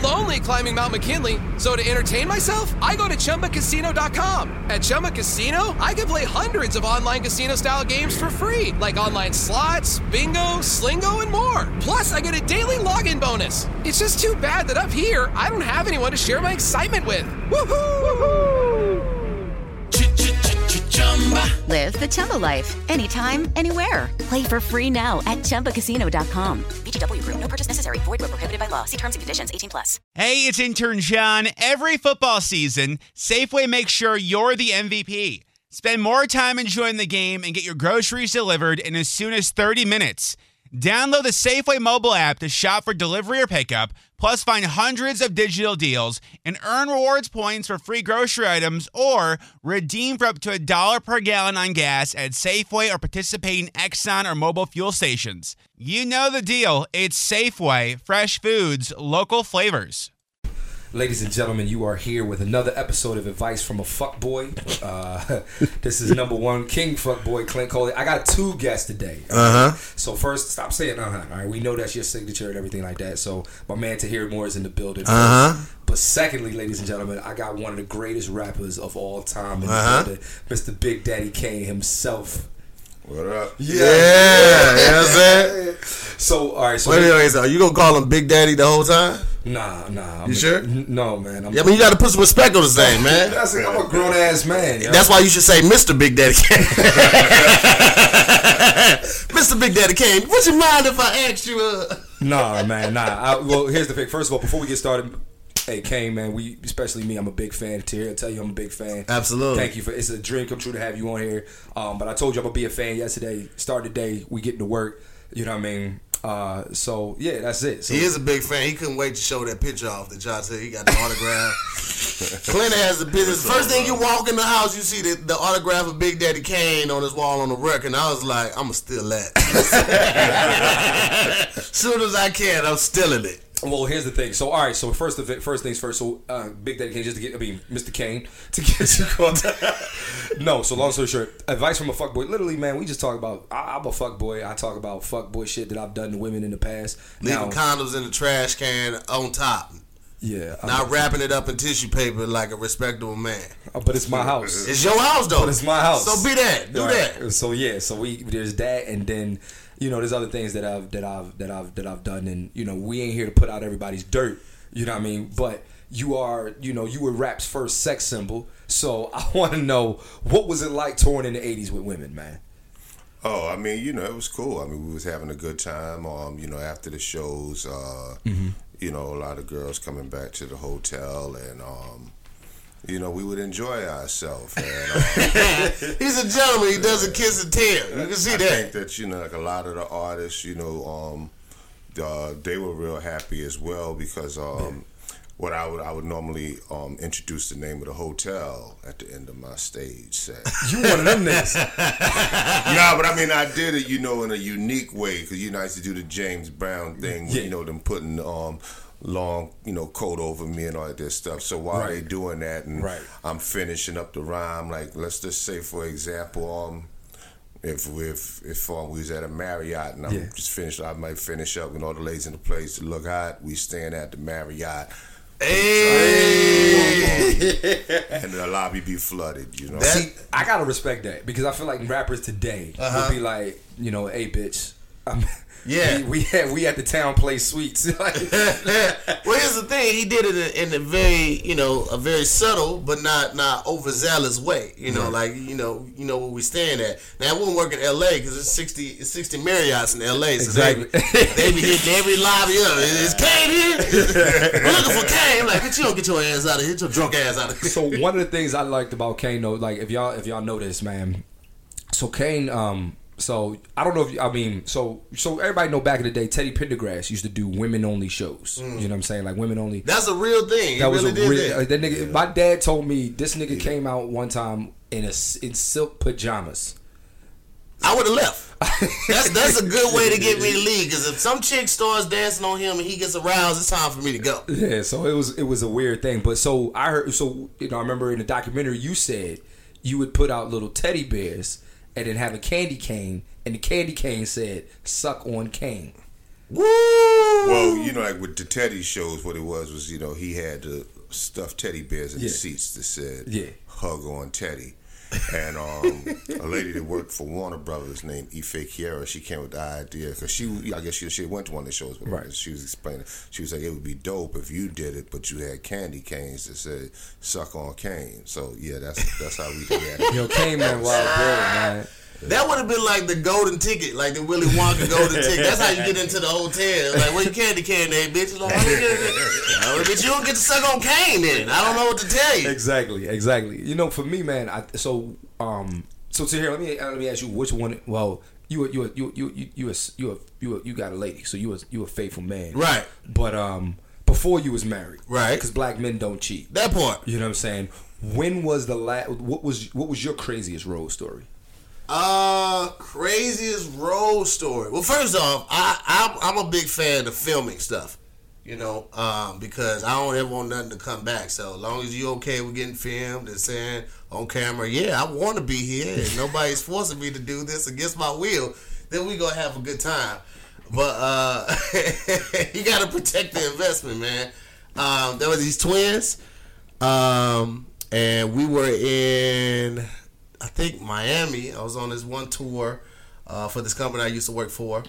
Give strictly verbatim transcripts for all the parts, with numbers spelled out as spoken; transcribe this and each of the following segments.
lonely climbing Mount McKinley. So to entertain myself, I go to Chumba Casino dot com. At Chumba Casino, I can play hundreds of online casino-style games for free, like online slots, bingo, Slingo, and more. Plus, I get a daily login bonus. It's just too bad that up here, I don't have anyone to share my excitement with. Woohoo! Woohoo! Live the Chumba life. Anytime, anywhere. Play for free now at Chumba Casino dot com. V G W Group. No purchase necessary. Void where prohibited by law. See terms and conditions. eighteen plus. Hey, it's intern John. Every football season, Safeway makes sure you're the M V P. Spend more time enjoying the game and get your groceries delivered in as soon as thirty minutes. Download the Safeway mobile app to shop for delivery or pickup, plus find hundreds of digital deals and earn rewards points for free grocery items or redeem for up to a dollar per gallon on gas at Safeway or participating Exxon or mobile fuel stations. You know the deal. It's Safeway. Fresh foods, local flavors. Ladies and gentlemen, you are here with another episode of Advice from a Fuckboy. Uh, this is number one, King Fuckboy, Clint Coley. I got two guests today. Uh-huh. So first, stop saying uh-huh. All right, we know that's your signature and everything like that. So my man Tahir Moore is in the building. Uh-huh. But secondly, ladies and gentlemen, I got one of the greatest rappers of all time in uh-huh. the building, Mister Big Daddy Kane himself. What up? Yeah, yeah, yeah, you know what I'm saying? So, all right. So Wait a minute, are you going to call him Big Daddy the whole time? Nah, nah. I'm you a, sure? N- no, man. I'm yeah, I mean, you got to put some respect on his name, man. That's a, I'm a grown-ass man. Yo. That's why you should say Mister Big Daddy Kane. Mister Big Daddy Kane, would you mind if I asked you? Uh... Nah, man, nah. I, well, here's the thing. First of all, before we get started, hey, Kane, man, we, especially me, I'm a big fan. Tahir, I tell you I'm a big fan. Absolutely. Thank you for, it's a dream come true to have you on here. Um, but I told you I'm going to be a fan yesterday. Start the day, we getting to work. You know what I mean? Uh, so, yeah, that's it. So, he is a big fan. He couldn't wait to show that picture off that y'all said he got the autograph. Clint has the business. First thing you walk in the house, you see the, the autograph of Big Daddy Kane on his wall on the record. And I was like, I'm going to steal that. As soon as I can, I'm stealing it. Well, here's the thing. So, all right. So, first, of it, first things first. So, uh, Big Daddy Kane, just to get, I mean, Mister Kane, to get you called. No. So, long story short, advice from a fuckboy. Literally, man, we just talk about. I, I'm a fuckboy. I talk about fuckboy shit that I've done to women in the past. Leaving now, condoms in the trash can on top. Yeah. Not I'm, wrapping it up in tissue paper like a respectable man. But it's my house. It's your house, though. But it's my house. So be that. Do right. that. So yeah. So we there's that, and then. You know, there's other things that I've that I've that I've that I've done, and you know, we ain't here to put out everybody's dirt. You know what I mean? But you are, you know, you were rap's first sex symbol. So I want to know, what was it like touring in the eighties with women, man? Oh, I mean, you know, it was cool. I mean, we was having a good time. Um, you know, after the shows, uh, mm-hmm. you know, a lot of girls coming back to the hotel, and um. You know, we would enjoy ourselves. And, uh, he's a gentleman. He doesn't kiss and tell. You can see I that. I think that, you know, like a lot of the artists, you know, um, uh, they were real happy as well because um, what I would I would normally um, introduce the name of the hotel at the end of my stage set. You one of them niggas. Yeah, but I mean, I did it, you know, in a unique way because, you know, I used to do the James Brown thing, yeah. you know, them putting um, long, you know, coat over me and all this stuff. So while right. they doing that and right. I'm finishing up the rhyme, like let's just say, for example, um, if if if um, we was at a Marriott and I'm yeah. just finished, I might finish up with all the ladies in the place to look hot. We staying at the Marriott. Hey, and the lobby be flooded, you know. See, I gotta respect that because I feel like rappers today uh-huh. would be like, you know, hey, bitch. I'm Yeah, we, we had we at the Town Place Suites. Well, here's the thing: he did it in a very, you know, a very subtle but not not overzealous way. You know, mm-hmm. like you know, you know where we stand at. Now, it wouldn't work in L A because it's sixty, it's sixty Marriotts in L A. So exactly. they, they be hitting every lobby up. Is Kane here? We're looking for Kane. Like, bitch, you don't get your ass out of here. Get your drunk ass out of here. So one of the things I liked about Kane, though, like if y'all if y'all know this, man. So Kane, um. So I don't know if you, I mean so so everybody know back in the day Teddy Pendergrass used to do women only shows. Mm. You know what I'm saying, like women only. That's a real thing. He that was really a did real. that. Uh, that nigga, yeah. My dad told me this nigga yeah. came out one time in a in silk pajamas. I would have left. That's that's a good way to get me to leave because if some chick starts dancing on him and he gets aroused, it's time for me to go. Yeah, so it was it was a weird thing. But so I heard so you know I remember in the documentary you said you would put out little teddy bears and then have a candy cane. And the candy cane said, "Suck on Kane." Woo! Well, you know, like with the Teddy shows, what it was was, you know, he had the stuffed teddy bears in Yeah. the seats that said, Yeah. hug on Teddy. And um, a lady that worked for Warner Brothers named Ife Kiera, she came with the idea because she, I guess she, she went to one of the shows with her, Right. and she was explaining. She was like, it would be dope if you did it, but you had candy canes that said "suck on Kane." So yeah, that's that's how we did that. Yo, Kane man, wild boy, man. That would have been like the golden ticket, like the Willy Wonka golden ticket. That's how you get into the hotel. Like, where your candy cane at, bitch? Like, how you get it? Oh, bitch, you don't get to suck on Kane then. I don't know what to tell you. Exactly, exactly. You know, for me, man. I, so, um, so to here, let me let me ask you, which one? Well, you were, you were, you you you you were, you were, you were, you got a lady, so you was you a faithful man, Right. But um, before you was married, Right. Because black men don't cheat. That part. You know what I'm saying? When was the last? What was what was your craziest road story? Uh, craziest road story. Well, first off, I I'm, I'm a big fan of filming stuff. You know, um, because I don't ever want nothing to come back. So as long as you okay with getting filmed and saying on camera, yeah, I want to be here, and nobody's forcing me to do this against my will, then we gonna have a good time. But uh, you gotta protect the investment, man. Um, there were these twins, um, and we were in, I think, Miami. I was on this one tour uh, for this company I used to work for.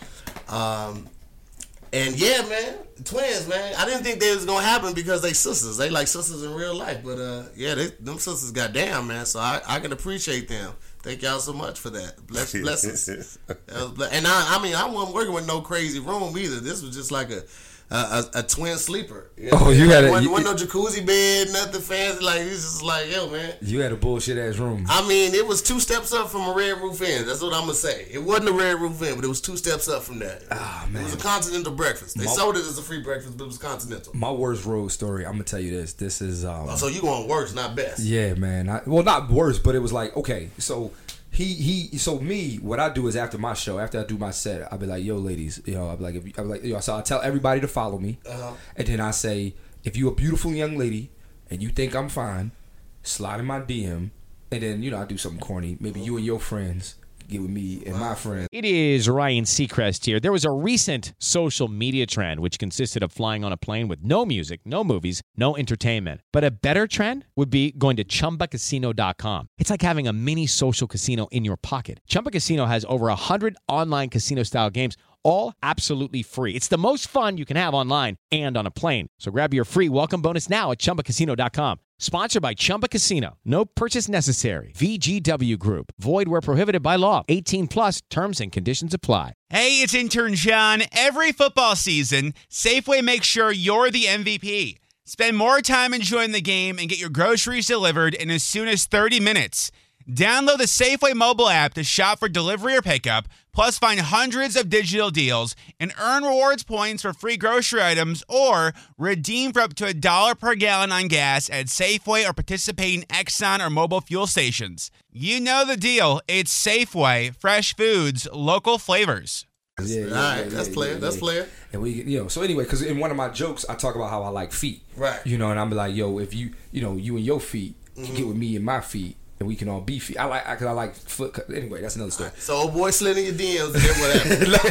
Um, and yeah, man, twins, man. I didn't think they was gonna happen because they sisters. They like sisters in real life, but uh, yeah, they, them sisters got down, man. So I, I can appreciate them. Thank y'all so much for that. Bless, blessings. And I, I mean, I wasn't working with no crazy room either. This was just like a a, a, a twin sleeper. You know? Oh, you had a- wasn't, you- wasn't no jacuzzi bed, nothing fancy. Like it's just like, yo, man. You had a bullshit ass room. I mean, it was two steps up from a Red Roof Inn. That's what I'm gonna say. It wasn't a Red Roof Inn, but it was two steps up from that. Ah, It man. was a continental breakfast. They My- sold it as a free breakfast, but it was continental. My worst road story. I'm gonna tell you this. This is um. Oh, so you going worse, not best. Yeah, man. I, well, not worse, but it was like, okay, so he he so me, what I do is after my show, after I do my set, I'll be like, yo, ladies, you know, I'll be like, if you, I'll be like, yo, so I tell everybody to follow me, Uh-huh. and then I say, if you a beautiful young lady and you think I'm fine, slide in my D M, and then you know I do something corny, maybe you and your friends get with me and my friends. It is Ryan Seacrest here. There was a recent social media trend which consisted of flying on a plane with no music, no movies, no entertainment. But a better trend would be going to Chumba Casino dot com. It's like having a mini social casino in your pocket. Chumba Casino has over one hundred online casino-style games, all absolutely free. It's the most fun you can have online and on a plane. So grab your free welcome bonus now at Chumba Casino dot com. Sponsored by Chumba Casino. No purchase necessary. V G W Group. Void where prohibited by law. eighteen plus terms and conditions apply. Hey, it's intern John. Every football season, Safeway makes sure you're the M V P. Spend more time enjoying the game and get your groceries delivered in as soon as thirty minutes. Download the Safeway mobile app to shop for delivery or pickup, plus find hundreds of digital deals and earn rewards points for free grocery items or redeem for up to a dollar per gallon on gas at Safeway or participating Exxon or mobile fuel stations. You know the deal. It's Safeway, fresh foods, local flavors. Yeah, All right, that's player, that's player. And we, you know, so anyway, because in one of my jokes, I talk about how I like feet, Right. You know, and I'm like, yo, if you, you know, you and your feet can get with me and my feet, and we can all be feet. I like, I, cause I like foot. cut- Anyway, that's another story. So old boy slid in your D Ms and then what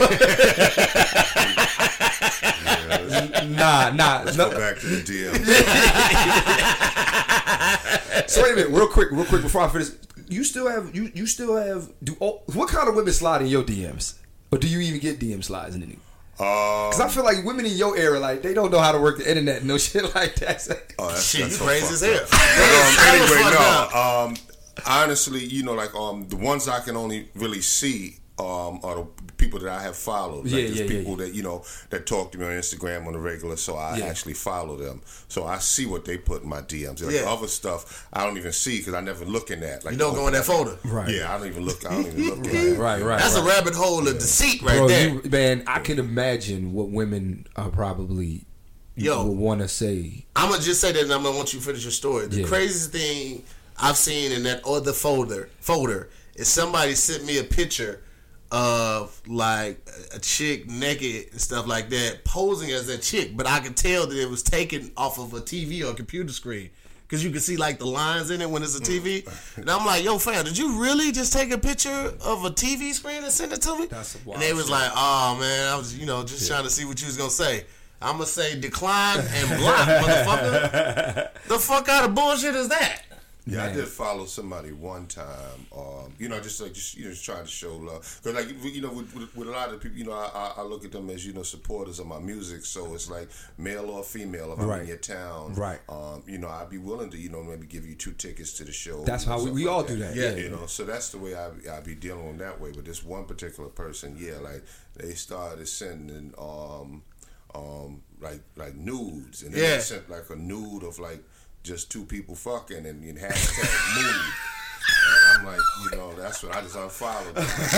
happened? Nah, nah. Let's no. go back to the D M. So wait a minute, real quick, real quick before I finish. You still have, you, you still have. Do oh, what kind of women slide in your D Ms, or do you even get D M slides in any? Because I feel like women in your era, like they don't know how to work the internet and no shit like that. Oh, that's, Shit, that's you so crazy fucked as hell. up. But, um, anyway, That was no. Um, honestly, you know, like um, the ones I can only really see um, are the people that I have followed. Like Yeah, there's yeah, yeah, people that you know that talk to me on Instagram on the regular, so I Yeah. actually follow them. So I see what they put in my D Ms. Like Yeah. other stuff, I don't even see because I never look in that. Like You don't go in that folder. Right. Yeah, I don't even look. I don't even look. in that. Right, right. That's right. a rabbit hole of deceit right Bro, there. you, man, I can imagine what women are probably Yo. would want to say. I'm gonna just say that, and I'm gonna want you to finish your story. The Yeah. craziest thing I've seen in that other folder folder is somebody sent me a picture of like a chick naked and stuff like that, posing as a chick, but I could tell that it was taken off of a T V or a computer screen. Cause you can see like the lines in it when it's a T V, and I'm like, "Yo, fam, did you really just take a picture of a T V screen and send it to me?" That's a wild and they was shit. like, "Oh man, I was, you know, just trying to see what you was gonna say." I'm going to say decline and block, motherfucker. The fuck out of bullshit is that? Yeah, Man. I did follow somebody one time. Um, you know, just like just you know, just trying to show love. Because like you know, with, with, with a lot of people, you know, I, I look at them as you know supporters of my music. So it's like male or female. If I'm Right. in your town, Right. Um, you know, I'd be willing to you know maybe give you two tickets to the show. That's how we, stuff we like all do that. Yeah. You know, so that's the way I I be dealing with that way. But this one particular person, yeah, like they started sending um um like like nudes, and then Yeah. they sent like a nude of like. Just two people fucking and, and hashtag mood. And I'm like, you know, that's what I just unfollowed.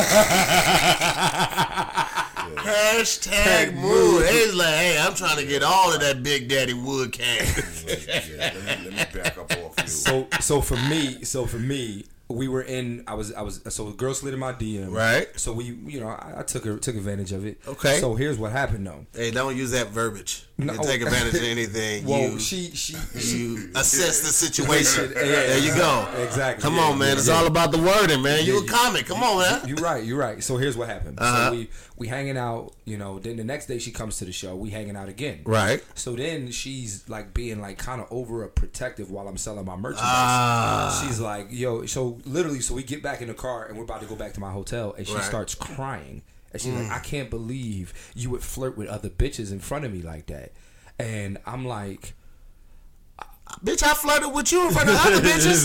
Yeah. Hashtag mood. He's like, hey, I'm trying to get all of that Big Daddy Wood cash. Yeah, let, me, let me back up off you. So so for me, so for me, we were in. I was I was so a girl slid in my D M. Right. So we, you know, I, I took her took advantage of it. Okay. So here's what happened though. Hey, don't use that verbiage. No. You take advantage of anything. Well, you, she she you assess the situation. Yeah, There you go. Exactly. Come Yeah, on, man. yeah, It's yeah. all about the wording, man. You Yeah, a you- comic. Come on, man. You're right. You're right. So here's what happened. Uh-huh. So we we hanging out. You know. Then the next day she comes to the show. We hanging out again. Right. So then she's like being like kind of over protective while I'm selling my merchandise. Ah. She's like, yo. So literally, so we get back in the car and we're about to go back to my hotel, and she Right. starts crying. And she's like, I can't believe you would flirt with other bitches in front of me like that. And I'm like, Bitch, I flirted with you in front of other bitches.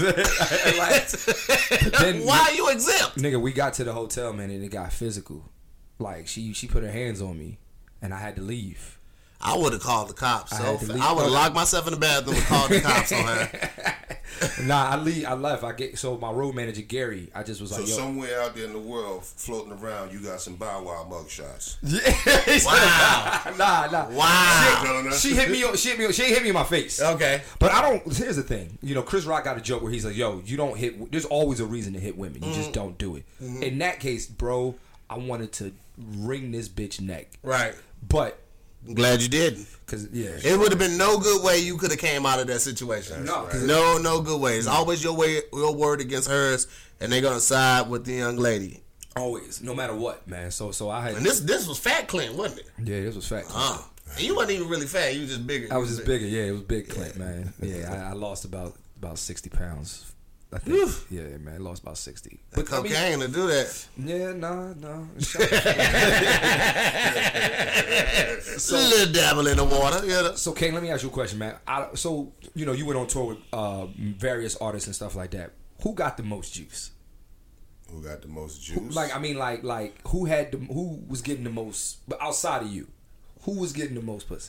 like, but then, Why are you exempt? nigga, we got to the hotel, man, and it got physical. Like she she put her hands on me, and I had to leave. I would have called the cops. I So had to leave. I would have locked myself in the bathroom and called the cops on her. Nah, I leave. I left. I get so my road manager Gary. I just was So like, yo. somewhere out there in the world, floating around, you got some Bow Wow mugshots. Wow. nah, nah. Wow. Telling us? She hit me. on- She hit me. on- She ain't hit me in my face. Okay. But I don't. Here's the thing. You know, Chris Rock got a joke where he's like, "Yo, you don't hit. There's always a reason to hit women. You just don't do it." In that case, bro, I wanted to wring this bitch neck. Right. But I'm glad you didn't. cause yeah, It would have been no good way you could have came out of that situation. No, 'cause it- no, no good way. It's always your way, your word against hers, and they're gonna side with the young lady. always, no matter what, man. So so I had. And this, this was Fat Clint, wasn't it? Yeah, this was fact. Uh, and you wasn't even really fat. You was just bigger. I was just bigger. Yeah, it was big, Clint, man. Yeah, I, I lost about about sixty pounds. I think. Yeah, man, I lost about sixty. But I mean, cocaine to do that. yeah, no, no. So, a little dabble in the water. Yeah. So, Kane, let me ask you a question, man. I, so, you know, you went on tour with uh, various artists and stuff like that. Who got the most juice? Who got the most juice? Like, I mean, like, like who had the, who was getting the most? But outside of you, who was getting the most pussy?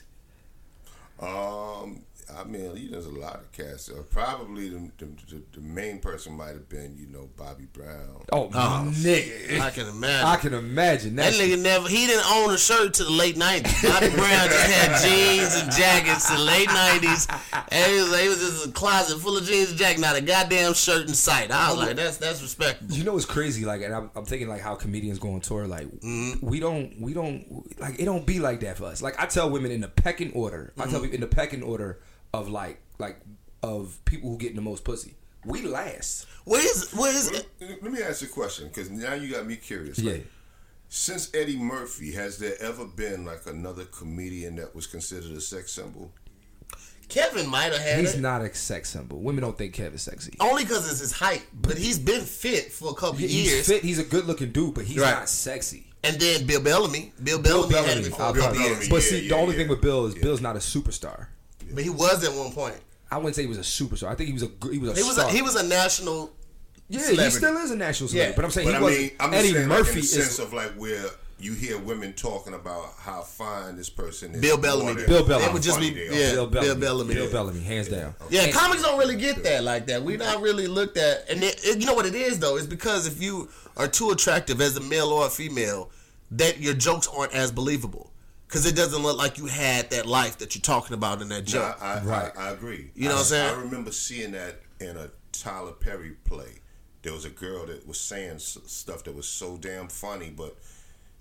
Um, I mean, you know, there's a lot of cats. Uh, probably the, the, the, the main person might have been, you know, Bobby Brown. Oh, nigga, I can imagine. I can imagine That that. nigga never, he didn't own a shirt to the late nineties. Bobby Brown just had jeans and jackets to the late nineties. And he was, like, he was just a closet full of jeans and jackets, not a goddamn shirt in sight. I was like, that's that's respectable. You know what's crazy? Like, and I'm, I'm thinking like how comedians go on tour. Like, we don't, we don't, like it don't be like that for us. Like I tell women in the pecking order. I tell people in the pecking order of like, like of people who getting the most pussy. We last. Where's, where's, Let, let me ask you a question, because now you got me curious. Yeah. Like, since Eddie Murphy, has there ever been like another comedian that was considered a sex symbol? Kevin might have had He's it. not a sex symbol. Women don't think Kevin's sexy. Only because it's his height. But he's been fit for a couple He's years. fit. He's a good looking dude, but he's Right. not sexy. And then Bill Bellamy. Bill Bellamy, Bill had it Bellamy, for I'll a couple probably- years. Bellamy. But Yeah, see, yeah, the only yeah. thing with Bill is Yeah. Bill's not a superstar. But he was at one point. I wouldn't say he was a superstar. I think he was a gr- he was a He was star. a, he was a national yeah, celebrity. he still is a national celebrity. Yeah. But I'm saying But he I wasn't. mean, I'm just Eddie saying, like, Murphy in the sense is of like where you hear women talking about how fine this person is. Bill Bellamy. more than Bill Bellamy. how It would just funny be- they are. yeah. Bill Bellamy. Bill Bellamy. Bill Bellamy, hands down. Yeah, And- comics don't really get that like that. We not really looked at, and it, it- you know what it is though. It's because if you are too attractive as a male or a female, that your jokes aren't as believable because it doesn't look like you had that life that you're talking about in that No, joke. I, I, Right. I, I agree. You know I, what I'm saying? I remember seeing that in a Tyler Perry play. There was a girl that was saying s- stuff that was so damn funny, but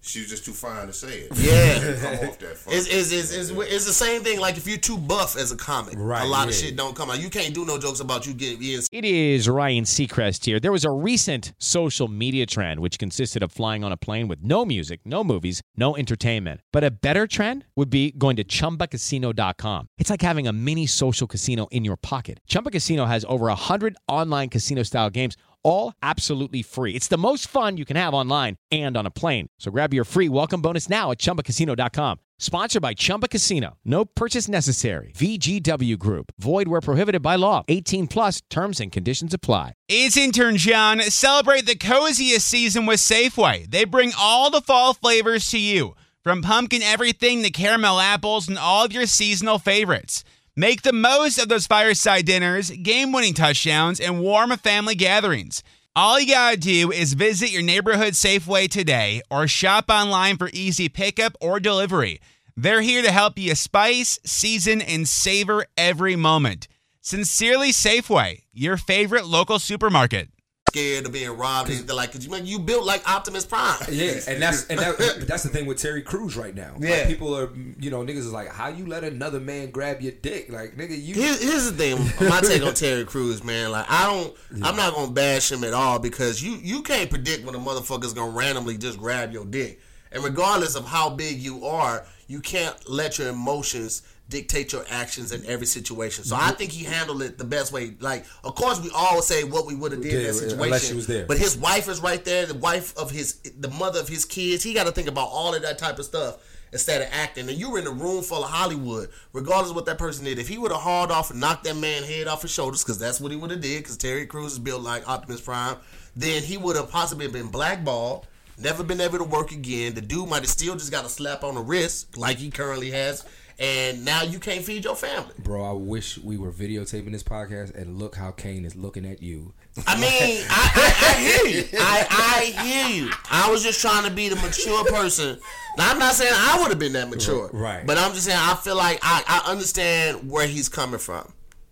She was just too fine to say it. Yeah. Come off that It's, it's, it's, it's, it's the same thing like if you're too buff as a comic. Right, a lot yeah. of shit don't come out. You can't do no jokes about you getting being It is Ryan Seacrest here. There was a recent social media trend which consisted of flying on a plane with no music, no movies, no entertainment. But a better trend would be going to Chumba Casino dot com. It's like having a mini social casino in your pocket. Chumba Casino has over one hundred online casino-style games, all absolutely free. It's the most fun you can have online and on a plane. So grab your free welcome bonus now at Chumba Casino dot com. Sponsored by Chumba Casino. No purchase necessary. V G W Group. Void where prohibited by law. eighteen plus terms and conditions apply. It's intern John. Celebrate the coziest season with Safeway. They bring all the fall flavors to you, from pumpkin everything to caramel apples and all of your seasonal favorites. Make the most of those fireside dinners, game-winning touchdowns, and warm family gatherings. All you gotta do is visit your neighborhood Safeway today or shop online for easy pickup or delivery. They're here to help you spice, season, and savor every moment. Sincerely Safeway, your favorite local supermarket. scared of being robbed. And they're like, cause you, you built like Optimus Prime. Yeah, and that's and that, that's the thing with Terry Crews right now. Yeah. Like, people are, you know, niggas is like, how you let another man grab your dick? Like, nigga, you. Here's, here's the thing. My take on Terry Crews, man. Like, I don't. Yeah. I'm not gonna bash him at all because you you can't predict when a motherfucker's gonna randomly just grab your dick. And regardless of how big you are, you can't let your emotions dictate your actions in every situation. So I think he handled it the best way. Like, of course, we all say what we would have did yeah, in that situation. Unless she was there. But his wife is right there, the wife of his, the mother of his kids. He got to think about all of that type of stuff instead of acting. And you were in a room full of Hollywood, regardless of what that person did. If he would have hauled off and knocked that man's head off his shoulders, because that's what he would have did, because Terry Crews is built like Optimus Prime, then he would have possibly been blackballed, never been able to work again. The dude might have still just got a slap on the wrist, like he currently has. And now you can't feed your family. Bro, I wish we were videotaping this podcast and look how Kane is looking at you. I mean, I, I, I hear you. I, I hear you. I was just trying to be the mature person. Now, I'm not saying I would have been that mature. Right. But I'm just saying I feel like I, I understand where he's coming from.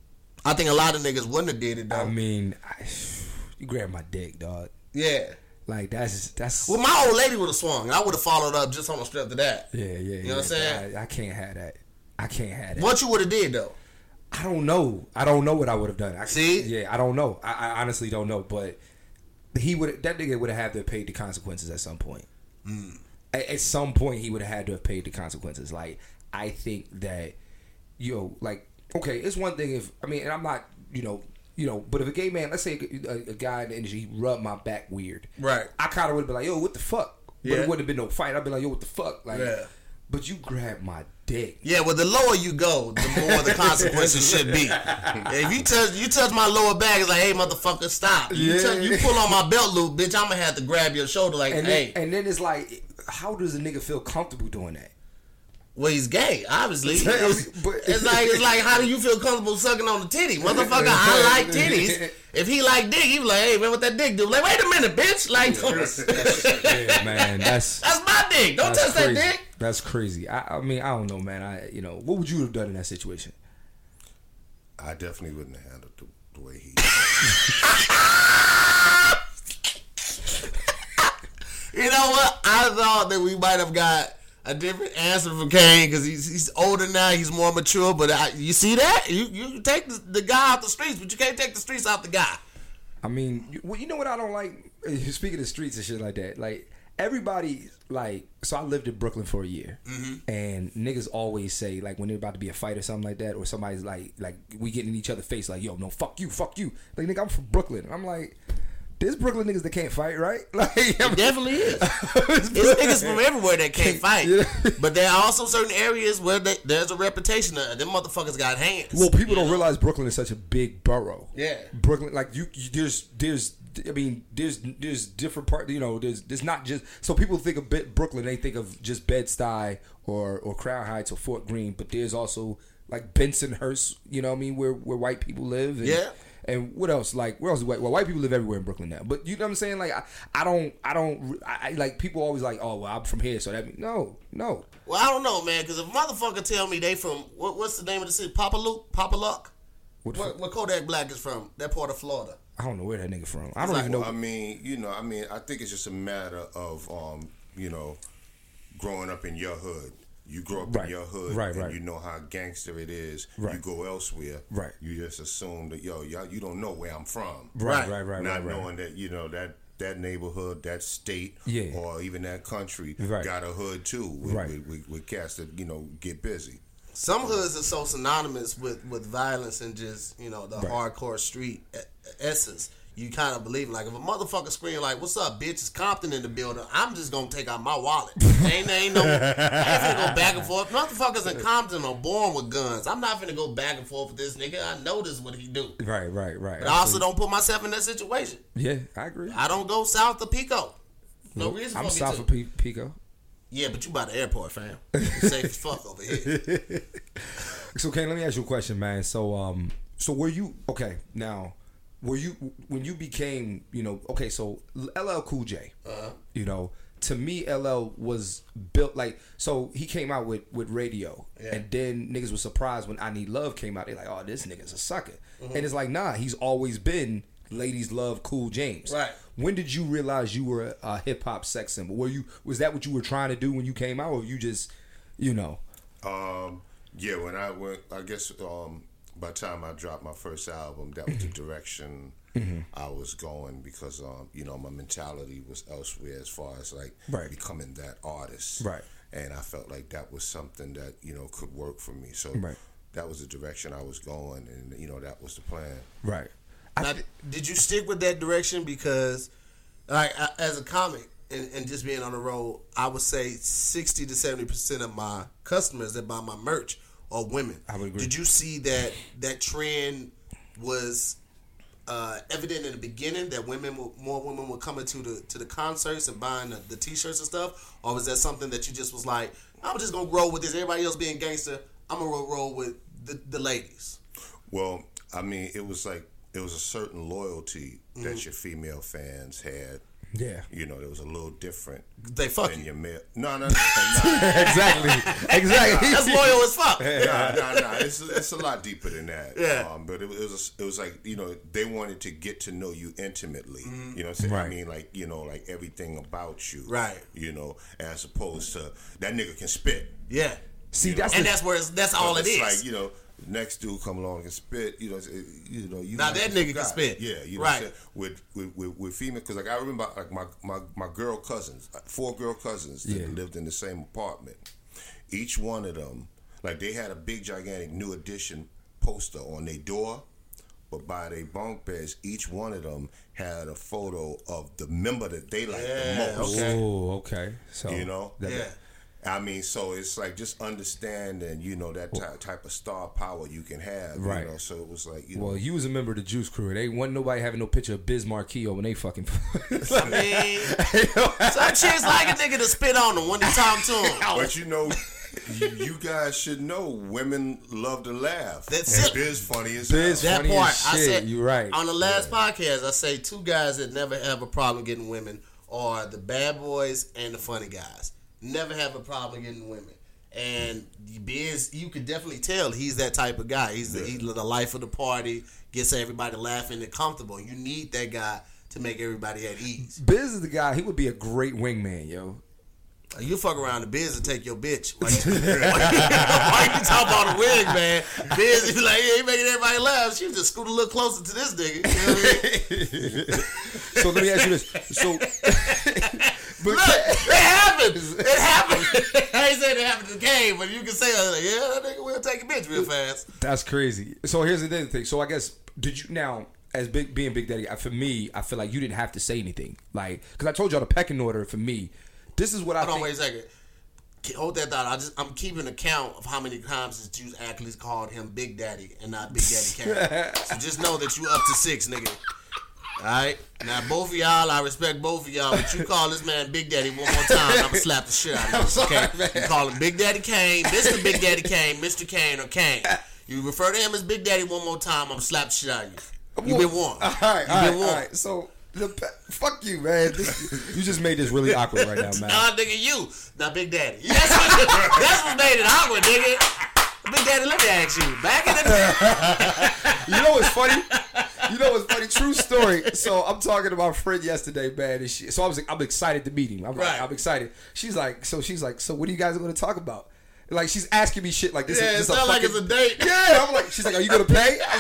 I think a lot of niggas wouldn't have did it, though. I mean, I, you grabbed my dick, dog. Yeah. Like, that's... that's. Well, my old lady would have swung. I would have followed up just on the strength of that. Yeah, yeah, You know yeah. what I'm saying? I, I can't have that. I can't have that. What you would have did, though? I don't know. I don't know what I would have done. I, See? Yeah, I don't know. I, I honestly don't know. But he would. That nigga would have had to have paid the consequences at some point. Mm. At, at some point, he would have had to have paid the consequences. Like, I think that, yo, like, okay, it's one thing if, I mean, and I'm not, you know, you know, but if a gay man, let's say a, a guy in the industry, he rubbed my back weird. Right. I kind of would have been like, yo, what the fuck? But Yeah. it wouldn't have been no fight. I'd be like, yo, what the fuck? Like, Yeah. But you grabbed my dick. Yeah, well, the lower you go, the more the consequences should be. If you touch, you touch my lower back, it's like, hey, motherfucker, stop. You, Yeah. touch, you pull on my belt loop, bitch, I'm gonna have to grab your shoulder, like, And hey. then, and then it's like, how does a nigga feel comfortable doing that? Well, he's gay, obviously. But- It's like, it's like, how do you feel comfortable sucking on the titty, motherfucker? I like titties. If he like dick, he be like, hey, man, what that dick do? Like, wait a minute, bitch. Like, Yeah, man, that's that's my dick. Don't that's touch crazy. that dick. That's crazy. I, I mean, I don't know, man. I, you know, what would you have done in that situation? I definitely wouldn't have handled the, the way he. You know what? I thought that we might have got a different answer from Kane because he's he's older now, he's more mature. But I, you see that? You you take the, the guy out the streets, but you can't take the streets out the guy. I mean, you, well, you know what I don't like? Speaking of streets and shit like that, like everybody, like, so I lived in Brooklyn for a year, Mm-hmm. and niggas always say, like, when they're about to be a fight or something like that, or somebody's like, like we getting in each other's face, like, yo, no, fuck you, fuck you. Like, nigga, I'm from Brooklyn. I'm like, there's Brooklyn niggas that can't fight, right? Like, It definitely is. It's niggas from everywhere that can't fight. Yeah. But there are also certain areas where they, there's a reputation of them motherfuckers got hands. Well, people You don't know? realize Brooklyn is such a big borough. Yeah. Brooklyn, like you, you there's, there's, I mean, there's, there's different part. You know, there's, there's not just. So people think of Bit- Brooklyn, they think of just Bed-Stuy or or Crown Heights or Fort Greene, but there's also like Bensonhurst. You know what I mean? Where where white people live. And, Yeah. And what else? Like where else? Is white? Well, white people live everywhere in Brooklyn now. But you know what I'm saying? Like I, I don't, I don't, I, I like people always like, oh, well, I'm from here, so that mean, no, no. Well, I don't know, man, because if a motherfucker tell me they from, what, what's the name of the city? Papaluke? Papalock? What, Where, where Kodak Black is from? That part of Florida. I don't know where that nigga from. I don't like, even know. I mean, you know, I mean, I think it's just a matter of, um, you know, growing up in your hood. You grow up Right. in your hood, Right, and right. you know how gangster it is. Right. You go elsewhere, Right. You just assume that yo, y'all, you don't know where I'm from, Right, right, right, Not right, right. knowing that you know that that neighborhood, that state, Yeah. or even that country Right. got a hood too. With, Right. with, with, with cats that you know get busy. Some hoods are so synonymous with, with violence and just, you know, the Right. hardcore street e- essence. You kind of believe, like, if a motherfucker scream like, "What's up, bitch? It's Compton in the building," I'm just gonna take out my wallet. ain't ain't no, I ain't finna go back and forth. Motherfuckers in Compton are born with guns. I'm not finna go back and forth with this nigga. I know this is what he do. Right, right, right. But I also don't put myself in that situation. Yeah, I agree. I don't go south of Pico. No reason I'm for me south to. of P- Pico. Yeah, but you by the airport, fam. You safe as fuck over here. So, Kane, let me ask you a question, man. So, um, so were you okay? Now, were you when you became, you know, okay? So, L L Cool J, Uh-huh. you know, to me, L L was built like so. He came out with with Radio, Yeah. and then niggas was surprised when I Need Love came out. They like, oh, this nigga's a sucker, Mm-hmm. and it's like, nah, he's always been ladies love Cool James. Right. When did you realize you were a, a hip hop sex symbol? Were you was that what you were trying to do when you came out, or you just, you know? Um, yeah, when I went, I guess um, by the time I dropped my first album, that was the direction I was going because, um, you know, my mentality was elsewhere as far as like Right. becoming that artist. Right. And I felt like that was something that, you know, could work for me. So Right. that was the direction I was going, and, you know, that was the plan. Right. Now, did you stick with that direction? Because, like, I- as a comic and, and just being on the road, I would say sixty to seventy percent of my customers that buy my merch are women. I would agree. Did you see that that trend was uh, evident in the beginning, that women, were, more women were coming to the to the concerts and buying the, the t-shirts and stuff? Or was that something that you just was like, I'm just going to roll with this, everybody else being gangster, I'm going to roll with the, the ladies? Well, I mean, it was like, it was a certain loyalty that your female fans had. Yeah. You know, it was a little different They fuck than you. your male. No, no, no. no. Exactly. Exactly. That's loyal as fuck. nah, nah, nah. It's it's a lot deeper than that. Yeah. Um, but it, it was it was like, you know, they wanted to get to know you intimately. Mm-hmm. You know what I'm saying? Right. I mean, like, you know, like everything about you. Right. You know, as opposed to that nigga can spit. Yeah. See, You know, that's And the, that's where it's, that's all it it's is. like, you know, next dude come along and spit. You know, it, you know, you Now might that have nigga can forgot. spit. Yeah, you know, Right. what I'm saying? with with with, with female, because like I remember like my my my girl cousins, like four girl cousins that Yeah. lived in the same apartment. Each one of them, like they had a big gigantic New Edition poster on their door, but by their bunk beds, each one of them had a photo of the member that they liked Yeah, the most. okay. oh, okay. So You know? that- Yeah. I mean, so it's like just understanding, you know, that ty- type of star power you can have, Right. You know, so it was like, you know, Well, you was a member of the Juice Crew. They wasn't nobody having no picture of Biz Marquee when they fucking. I mean, some chicks like a nigga to spit on them when they talk to them. but you know, you, you guys should know women love to laugh. That's and it. Biz funny as Biz hell. That Funny part, as I shit, said, you right. on the last podcast, I say two guys that never have a problem getting women are the bad boys and the funny guys. Never have a problem getting women. And Biz, you could definitely tell he's that type of guy. He's the, he's the life of the party, gets everybody laughing and comfortable. You need that guy to make everybody at ease. Biz is the guy. He would be a great wingman, yo. You fuck around the Biz and take your bitch. Why you, why you talk about a wig, man? Biz is like, yeah, he making everybody laugh. She just scoot a little closer to this nigga. You know what I mean? So let me ask you this. So, but Look, it happens. It happens. I ain't saying it happened in the game, but you can say, uh, yeah, that nigga will take a bitch real fast. that's crazy. So here's the other thing. So I guess did you now as big being Big Daddy? For me, I feel like you didn't have to say anything, like because I told y'all the pecking order for me. This is what I Hold on, think. wait a second. Ke- Hold that thought. I just I'm keeping account of how many times the Jews actually called him Big Daddy and not Big Daddy Kane. So just know that you up to six, nigga. All right. Now both of y'all, I respect both of y'all, but you call this man Big Daddy one more time, I'ma slap the shit out of you. Okay. sorry, You call him Big Daddy Kane, Mister Big Daddy Kane, Mister Kane, or Kane. You refer to him as Big Daddy one more time, I'ma slap the shit out of you. You been warned. All right, You all right, been all warned. right. So the pe- fuck you, man. This, you just made this really awkward right now, man. Nah, nigga, you. Not Big Daddy. That's what, that's what made it awkward, nigga. Big Daddy, let me ask you. Back in the day. You know what's funny? You know what's funny? True story. So I'm talking to my friend yesterday, man. And she, so I was like, I'm excited to meet him. I'm, Right. like, I'm excited. She's like, so she's like, so what are you guys going to talk about? Like she's asking me shit like this. Yeah, is, it this sounds like fucking, it's a date. Yeah, I'm like, she's like, are you gonna pay? I'm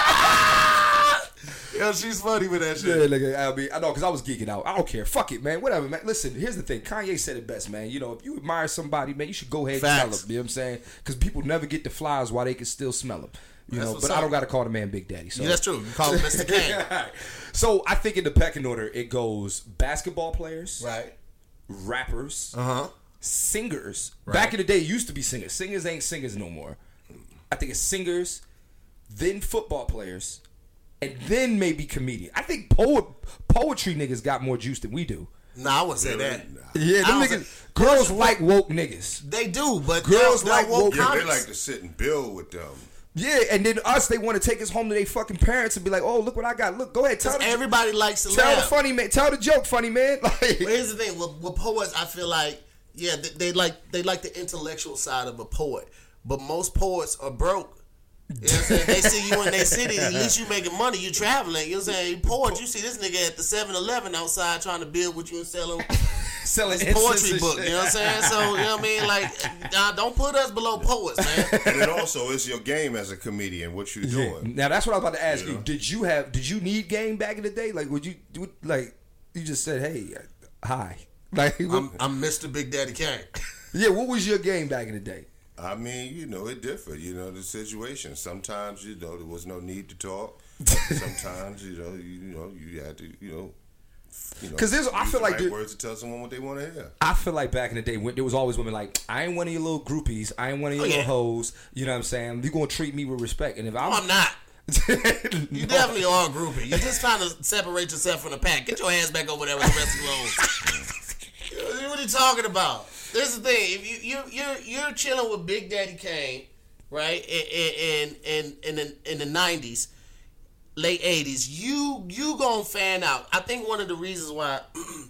like, Yeah, she's funny with that yeah, shit. nigga, I mean, I know, cause I was geeking out. I don't care. Fuck it, man. Whatever, man. Listen, here's the thing. Kanye said it best, man. You know, if you admire somebody, man, you should go ahead and tell Facts. them. You know what I'm saying? Cause people never get the flowers while they can still smell them. You That's know, what's but I up. don't got to call the man Big Daddy. So Yeah, that's true. You call him Mister Kane. So I think in the pecking order, it goes basketball players, Right. rappers, Uh huh. singers. Right. Back in the day, it used to be singers. Singers ain't singers no more. I think it's singers, then football players, and then maybe comedian. I think poet, poetry niggas got more juice than we do. Nah, I wouldn't say that. Yeah, I them don't niggas. say- Girls like woke niggas. They do, but Girls they're, like they're woke woke- Yeah, comics. they like to sit and build with them. Yeah, and then us, they want to take us home to their fucking parents and be like, "Oh, look what I got! Look, go ahead, tell 'Cause the, everybody likes to tell the laugh. funny man, tell the joke, funny man." Like, But here's the thing: with, with poets, I feel like, yeah, they, they like they like the intellectual side of a poet, but most poets are broke. You know what I'm saying? They see you in their city. At least you making money. You traveling. You know what I'm saying? Poets, you see this nigga at the seven eleven outside trying to build with you and sell him selling his incense poetry and book. shit. You know what I'm saying? So you know what I mean? Like, nah, don't put us below poets, man. And it also is your game as a comedian, what you Yeah. doing. Now that's what I was about to ask You you. know? Did you have? Did you need game back in the day? Like, would you do? Like, you just said, "Hey, uh, hi." Like, I'm, I'm Mister Big Daddy Kane. yeah. What was your game back in the day? I mean, you know, it differed, you know, the situation. Sometimes, you know, there was no need to talk. Sometimes, you know, you, you know, you had to, you know, you know, 'Cause there's- I use feel the like right the- words to tell someone what they want to hear. I feel like back in the day, when there was always women like, "I ain't one of your little groupies. I ain't one of your Oh, yeah. little hoes." You know what I'm saying? You gonna treat me with respect, and if I'm, I'm not. You No. definitely are a groupie. You're just trying to separate yourself from the pack. Get your hands back over there with the rest of the clothes. What are you talking about? This is the thing. If you you you're you're chilling with Big Daddy Kane, right? In in in in the, in the nineties, late eighties, you you gonna fan out. I think one of the reasons why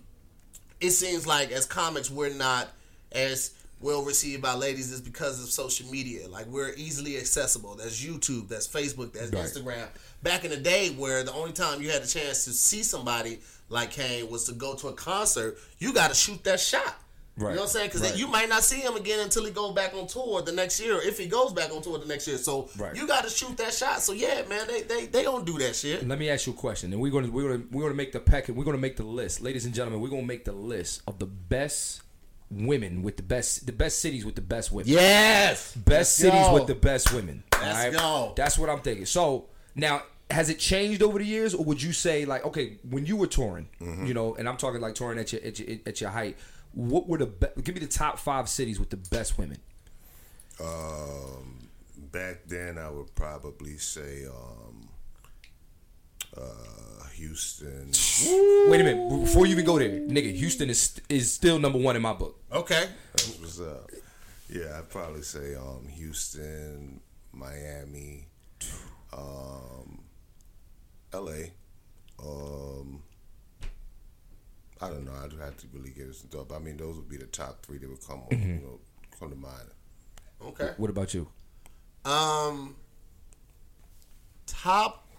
it seems like as comics we're not as well received by ladies is because of social media. Like, we're easily accessible. There's YouTube, there's Facebook, there's Right. Instagram. Back in the day where the only time you had a chance to see somebody like Kane was to go to a concert, you got to shoot that shot. Right. You know what I'm saying? Because Right. you might not see him again until he goes back on tour the next year, if he goes back on tour the next year. So Right. you got to shoot that shot. So yeah, man, they they they don't do that shit. Let me ask you a question, and we're gonna we're gonna we're gonna make the pack. We're gonna make the list, ladies and gentlemen. We're gonna make the list of the best women with the best the best cities with the best women. Yes, Best Let's cities go. with the best women. Let's go. That's what I'm thinking. So now, has it changed over the years, or would you say like, okay, when you were touring, you know, and I'm talking like touring at your at your, at your height, what were the be- give me the top five cities with the best women? Um, back then, I would probably say um, uh, Houston. Wait a minute, before you even go there, nigga, Houston is is still number one in my book. Okay. That's what's up. Yeah, I'd probably say um, Houston, Miami, um, L A. Um, I don't know. I'd have to really get some thought. But I mean, those would be the top three that would come, Mm-hmm. you know, come to mind. Okay. What about you? Um, top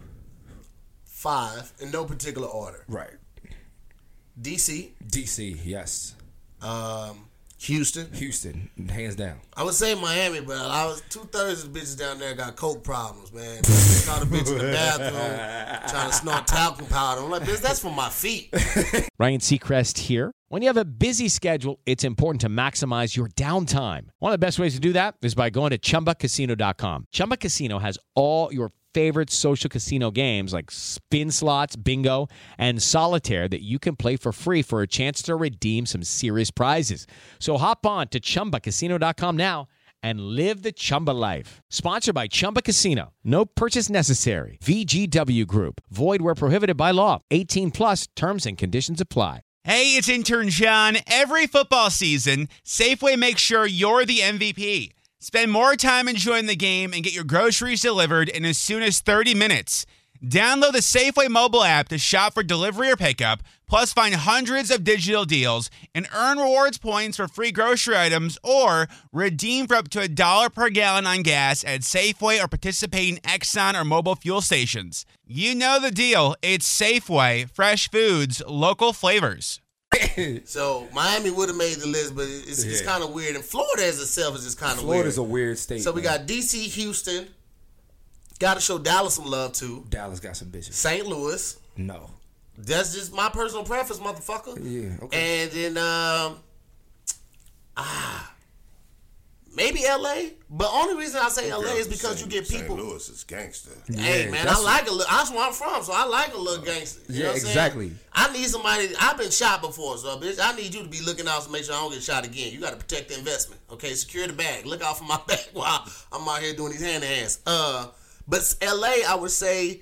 five in no particular order. Right. D C, D C, yes. um, Houston. Houston, hands down. I would say Miami, but I was two thirds of the bitches down there got coke problems, man. They saw the bitch in the bathroom trying to snort talcum powder. I'm like, bitch, that's for my feet. Ryan Seacrest here. When you have a busy schedule, it's important to maximize your downtime. One of the best ways to do that is by going to Chumba Casino dot com. Chumba Casino has all your favorite social casino games like spin slots, bingo, and solitaire that you can play for free for a chance to redeem some serious prizes. So hop on to Chumba Casino dot com now and live the Chumba life. Sponsored by Chumba Casino. No purchase necessary. V G W Group. Void where prohibited by law. eighteen plus terms and conditions apply. Hey, it's intern John. Every football season, Safeway makes sure you're the M V P. Spend more time enjoying the game and get your groceries delivered in as soon as thirty minutes. Download the Safeway mobile app to shop for delivery or pickup, plus find hundreds of digital deals and earn rewards points for free grocery items or redeem for up to a dollar per gallon on gas at Safeway or participating Exxon or mobile fuel stations. You know the deal. It's Safeway, fresh foods, local flavors. So Miami would have made the list, but it's, it's Yeah. kind of weird. And Florida as itself is just kind of weird. Florida's a weird state. So we man. got D C, Houston. Got to show Dallas some love too. Dallas got some bitches. Saint Louis. No. That's just my personal preference, motherfucker. Yeah. Okay. And then um, ah, maybe L A. But only reason I say L A is because you get people. Saint Louis is gangster. Hey Yeah, man, I that's- like a little. That's where I'm from, so I like a little gangster. You Yeah, know what I'm exactly. saying? I need somebody. I've been shot before, so bitch, I need you to be looking out to make sure I don't get shot again. You got to protect the investment. Okay, secure the bag. Look out for my bag while I'm out here doing these hand to hands. Uh, but L A, I would say,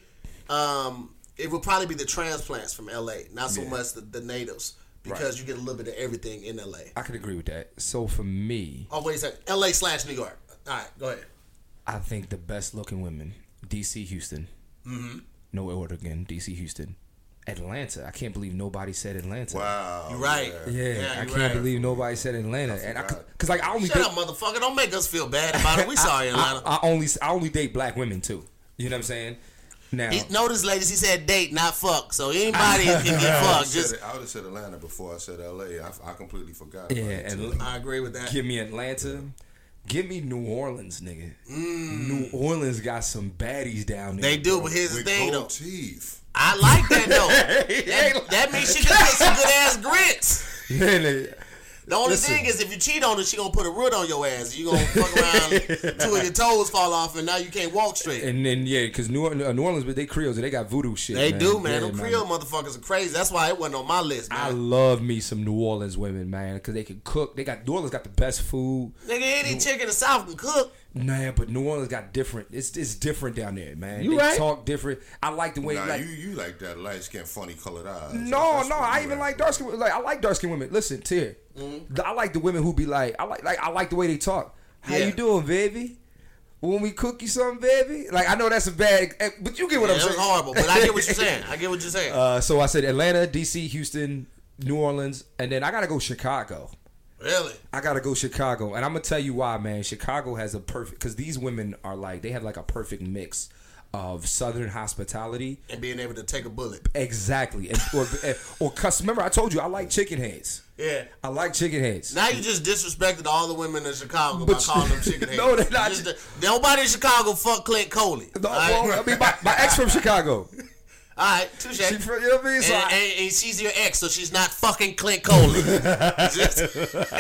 um, it would probably be the transplants from L A, not so Yeah. much the, the natives, because you get a little bit of everything in L A. I can agree with that. So for me, Oh wait a second, L A slash New York. All right, go ahead. I think the best looking women, D C, Houston. Mm-hmm. No order again, D C, Houston. Atlanta. I can't believe nobody said Atlanta. Wow. You're right. Yeah. Yeah, Yeah, I you're can't right. believe nobody said Atlanta. And I, forgot. cause like I only Shut date, up, motherfucker! Don't make us feel bad about it. We sorry, Atlanta. I, I only I only date black women too. You know what I'm saying? Now, He, notice, ladies, he said date, not fuck. So anybody can get I fucked. would've Just said- I would have said Atlanta before I said L A. I, I completely forgot. yeah, about it, too. and I agree with that. give me Atlanta. Give me New Orleans, nigga. Mm. New Orleans got some baddies down there. They do, but here's the with thing, though. gold teeth. I like that though. that, that means she can cook some good ass grits. Man, The only Listen. thing is, if you cheat on her, she gonna put a root on your ass. You gonna fuck around, two of your toes fall off, and now you can't walk straight. and then yeah, because New, Or- New Orleans, but they Creoles, they got voodoo shit. They man. do, man. Yeah, Them Creole motherfuckers are crazy. That's why it wasn't on my list, I man. love me some New Orleans women, man, because they can cook. They got New Orleans got the best food. Nigga, any chick in the South can cook. Nah, but New Orleans got different. It's it's different down there, man. You they right. talk different. I like the way Nah, like. you you like that light skin, funny colored eyes. No, That's no, what I you even like dark skin. Like I like dark skin women. Listen, Tier, Mm-hmm. I like the women who be like, I like, like I like the way they talk. How Yeah. you doing, baby? When we cook you something, baby? Like I know that's a bad, eh, but you get what Yeah, I'm that was saying. horrible, but I get what you're saying. I get what you're saying. Uh, so I said Atlanta, D C, Houston, New Orleans, and then I gotta go Chicago. Really? I gotta go Chicago, and I'm gonna tell you why, man. Chicago has a perfect, because these women are like, they have like a perfect mix of Southern hospitality. And being able to take a bullet. Exactly, and, or or cause remember I told you I like chicken heads. Yeah. I like chicken heads. Now you just disrespected all the women in Chicago But by calling them chicken heads. No, they're not. Just the- nobody in Chicago fuck Clint Coley. No, all right? well, I mean, my, my ex from Chicago. All right, touche. She from, you know what I mean? And, So I, and, and she's your ex, so she's not fucking Clint Coley. Just-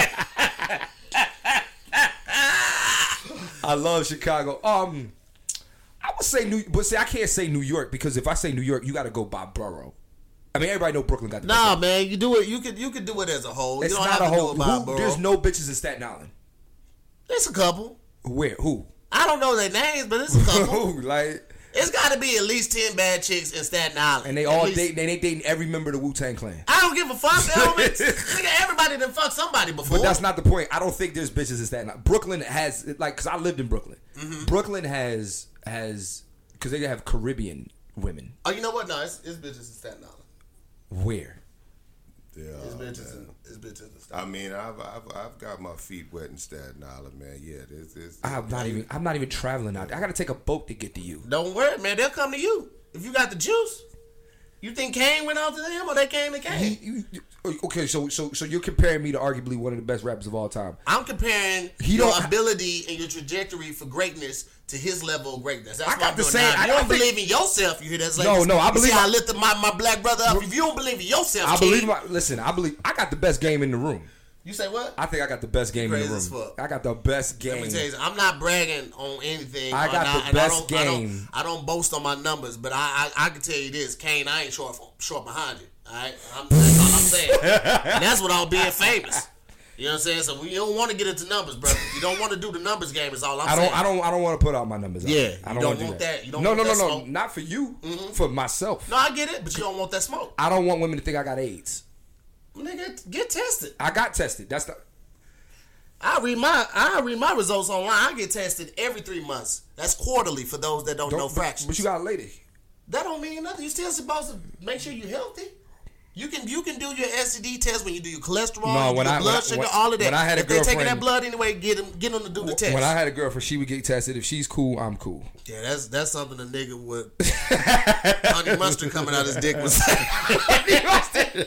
I love Chicago. Um, I would say New, but see, I can't say New York because if I say New York, you got to go by borough. I mean, everybody know Brooklyn got the nah, best. man, you do it. You could you could do it as a whole. It's you don't not have a to whole. do it by Who, borough. there's no bitches in Staten Island. There's a couple. Where? Who? I don't know their names, but it's a couple. Who? Like, It's got to be at least ten bad chicks in Staten Island. and they At all least- date. They, they dating every member of the Wu Tang Clan. I don't give a fuck. Elements. Nigga, everybody done fucked somebody before. But that's not the point. I don't think there's bitches in Staten Island. Brooklyn has like, cause I lived in Brooklyn. Mm-hmm. Brooklyn has has because they have Caribbean women. Oh, you know what? No, it's, it's bitches in Staten Island. Where? Yeah, It's bitches man. in, it's bitches in Staten I Island. mean, I've, I've I've got my feet wet in Staten Island, man. Yeah, this is. I'm not even. I'm not even traveling out there. I got to take a boat to get to you. Don't worry, man. They'll come to you if you got the juice. You think Kane went out to them or they came to Kane? You- you- okay, so so so you're comparing me to arguably one of the best rappers of all time. I'm comparing He your don't- ability and your trajectory for greatness to his level of greatness. That's I what got I'm the doing same- now. If I- you I don't think- believe in yourself, you hear that? No, no, I You believe See, I I- lifted my, my black brother up. If you don't believe in yourself, I King, believe. My, listen, I believe. I got the best game in the room. you say what? I think I got the best game in Crazy the as room. fuck. I got the best Let me game. tell you, I'm not bragging on anything. I got and the and best I don't, I game. don't, I don't boast on my numbers, but I, I, I can tell you this, Kane, I ain't short short behind you. All right, I'm, that's all I'm saying, and that's without being famous. You know what I'm saying? So we don't want to get into numbers, brother. You don't want to do the numbers game. Is all I'm I saying. don't. I don't. I don't want to put out my numbers. Out. Yeah, I you don't, don't wanna do want that. You don't no, want no, that no, no. smoke. Not for you. Mm-hmm. For myself. No, I get it, but you don't want that smoke. I don't want women to think I got AIDS. Nigga, get tested. I got tested. That's the. I read my I read my results online. I get tested every three months. That's quarterly for those that don't, know but- fractions. But you got a lady. that don't mean nothing. You still supposed to make sure you're healthy. You can you can do your S T D test when you do your cholesterol, No, you when do your I- blood when I- sugar, when- all of that. when I had a if they taking girlfriend- that blood anyway, get them get them to do the test. When I had a girlfriend, she would get tested. If she's cool, I'm cool. Yeah, that's that's something a nigga with honey mustard coming out his dick would say. Honey mustard.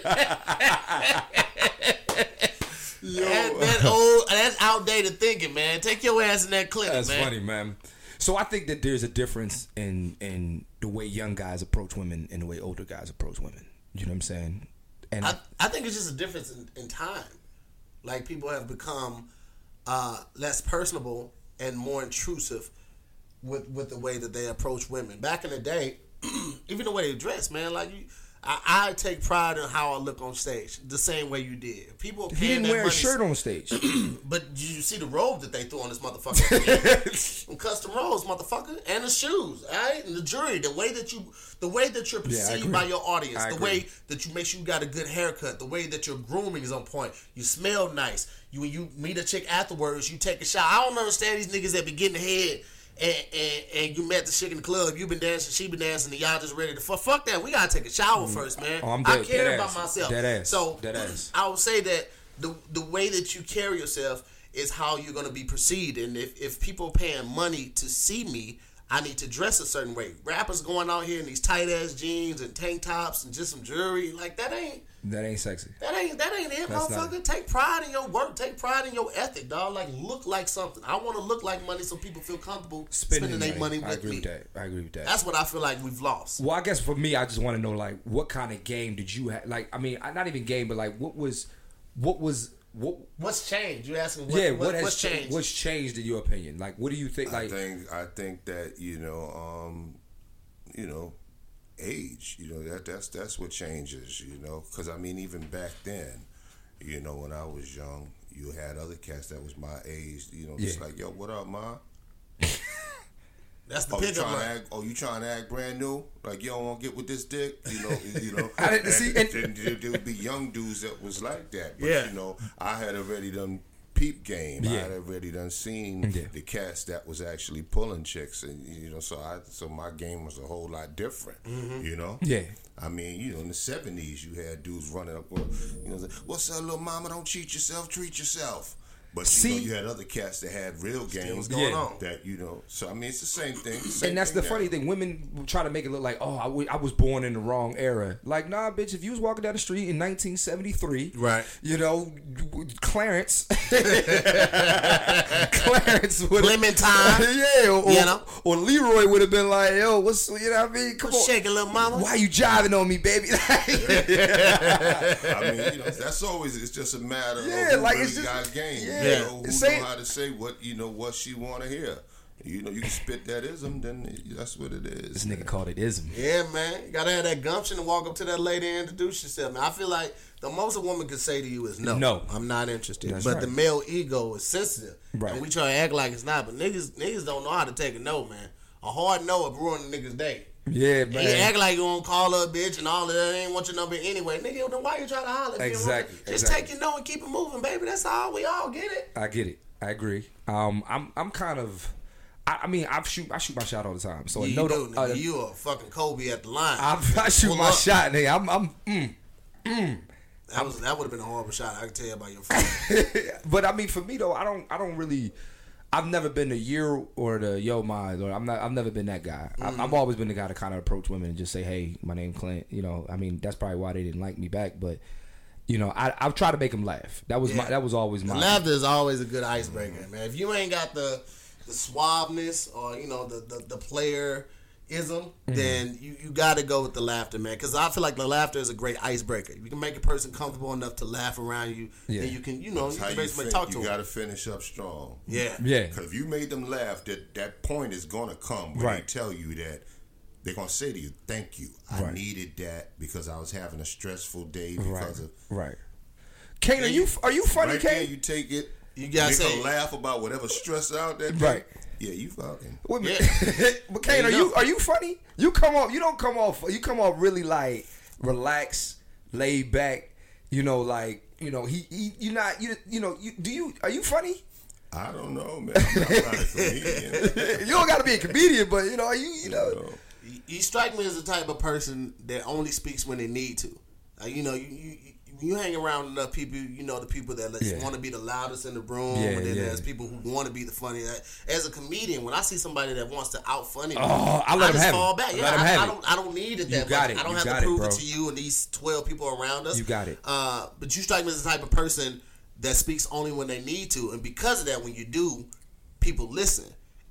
That, that old, that's outdated thinking, man. Take your ass in that clinic, That's man. funny, man. So I think that there's a difference in in the way young guys approach women and the way older guys approach women. You know what I'm saying? And I, I think it's just a difference in, in time. Like, people have become uh, less personable and more intrusive with with the way that they approach women. Back in the day, even the way they dress, man, like you, I, I take pride in how I look on stage, the same way you did. People he paying didn't that wear a money, shirt on stage. but did you see the robe that they threw on this motherfucker? Some custom robes, motherfucker, and the shoes, all right, and the jewelry, the way that you, the way that you're Yeah, I perceived agree. by your audience, I the agree. way that you make sure you got a good haircut, the way that your grooming is on point, you smell nice. You when you meet a chick afterwards, you take a shower. I don't understand these niggas that be getting ahead. And, and and you met the chick in the club, you been dancing, she been dancing, and y'all just ready to fuck. Fuck that. We gotta take a shower first, man. Oh, I'm I dead- care dead about ass. myself. Dead ass. So Dead ass. I would say that the the way that you carry yourself is how you're gonna be perceived. And if, if people are paying money to see me, I need to dress a certain way. Rappers going out here in these tight ass jeans and tank tops and just some jewelry, like that ain't That ain't sexy. that ain't that ain't it, That's motherfucker. not- Take pride in your work. Take pride in your ethic, dog. Like, look like something. I want to look like money so people feel comfortable spending, their money with I agree me. with that. I agree with that. That's what I feel like we've lost. Well, I guess for me, I just want to know, like, what kind of game did you have? Like, I mean, not even game, but like, what was, what was, what? What's changed? You asking what? yeah, what, what has what's changed? changed? What's changed in your opinion? Like, what do you think? Like, I think I think that you know, um, you know, age. You know that that's that's what changes. You know, because I mean, even back then, you know, when I was young, you had other cats that was my age. You know, just Yeah. like, yo, what up, ma? That's the Oh, you pickup trying to line. act? Oh, you trying to act brand new? Like you don't want to get with this dick? You know, you know. I didn't see- And, then there, there would be young dudes that was like that. But, Yeah. you know, I had already done peep game. I Yeah. had already done seen Yeah. the cats that was actually pulling chicks, and you know, so I so my game was a whole lot different. You know. Yeah. I mean, you know, in the seventies, you had dudes running up, well, you know, what's up, little mama? Don't cheat yourself, treat yourself. But you See- know, you had other cats that had real games what's going Yeah. on. that you know. So I mean, it's the same thing. Same and that's thing the funny now. thing. Women try to make it look like, oh, I, w- I was born in the wrong era. Like, nah, bitch. If you was walking down the street in nineteen seventy-three, Right. You know, Clarence, Clarence would Clementine. yeah, or, You know? or Leroy would have been like, yo, what's, you know what I mean? Come What's on, shaking, little mama? why you jiving on me, baby? I mean, you know, that's always it's just a matter Yeah, of who like, really it's just- got game. yeah. You know, who It's know saying- how to say what you know what she want to hear. You know, you can spit that ism, then that's what it is. This nigga called it ism. Yeah, man. You gotta have that gumption to walk up to that lady and introduce yourself, man. I feel like the most a woman can say to you is no. No. I'm not interested. That's but right. the male ego is sensitive. Right. And we try to act like it's not, but niggas niggas don't know how to take a no, man. A hard no will ruin a nigga's day. Yeah, And you man. act like you don't call her a bitch and all of that. Ain't want your number anyway. Nigga, then why you trying to holler? if you don't want Exactly, it? Just exactly. take your no and keep it moving, baby. That's all. We all get it. I get it. I agree. Um, I'm I'm kind of. I, I mean, I shoot I shoot my shot all the time. So a You no, do, don't- nigga. uh, You a fucking Kobe at the line. I, I shoot Pull my up. shot, nigga. I'm I'm. Mm. That was that would have been a horrible shot. I can tell you about your friend. But I mean, for me though, I don't I don't really. I've never been the year or the yo my or I'm not. I've never been that guy. I've, I've always been the guy to kind of approach women and just say, hey, my name Clint. You know, I mean, that's probably why they didn't like me back. But you know, I I've tried to make them laugh. That was my Yeah. that was always my. Laughter is always a good icebreaker, man. If you ain't got the the suaveness or you know the the, the player ism, then you, you got to go with the laughter, man. Because I feel like the laughter is a great icebreaker. You can make a person comfortable enough to laugh around you, Yeah. then you can you know That's you how can you, basically fin- talk to you them. got to finish up strong. Yeah, Yeah. Because if you made them laugh, that that point is gonna come when Right. they tell you that they're gonna say to you, "Thank you, I Right. needed that because I was having a stressful day because Right. of." Right. Kane, are you are you funny, Right there, Kane? you take it. You gotta make say- them laugh about whatever stress out that day. Right. Yeah, you fucking. Wait a minute. But Kane, There are you you go. are you funny? You come off. You don't come off. You come off really like relaxed, laid back. You know, like you know. He, he you not you you know. You, do you are you funny? I don't know, man. I'm not a comedian. You don't got to be a comedian, but you know, are you you know. No. You, you strike me as the type of person that only speaks when they need to. Uh, you know, you, you you hang around enough people, you know, the people that Yeah. want to be the loudest in the room, Yeah, and then yeah. there's people who want to be the funniest. As a comedian, when I see somebody that wants to out funny me, Oh, I let 'em just have it. fall back. I Yeah, let 'em I, have I it. don't. I don't need it You that got much. it. I don't You have got to it, prove bro. it to you and these twelve people around us. You got it. Uh, but you strike me as the type of person that speaks only when they need to, and because of that, when you do, people listen.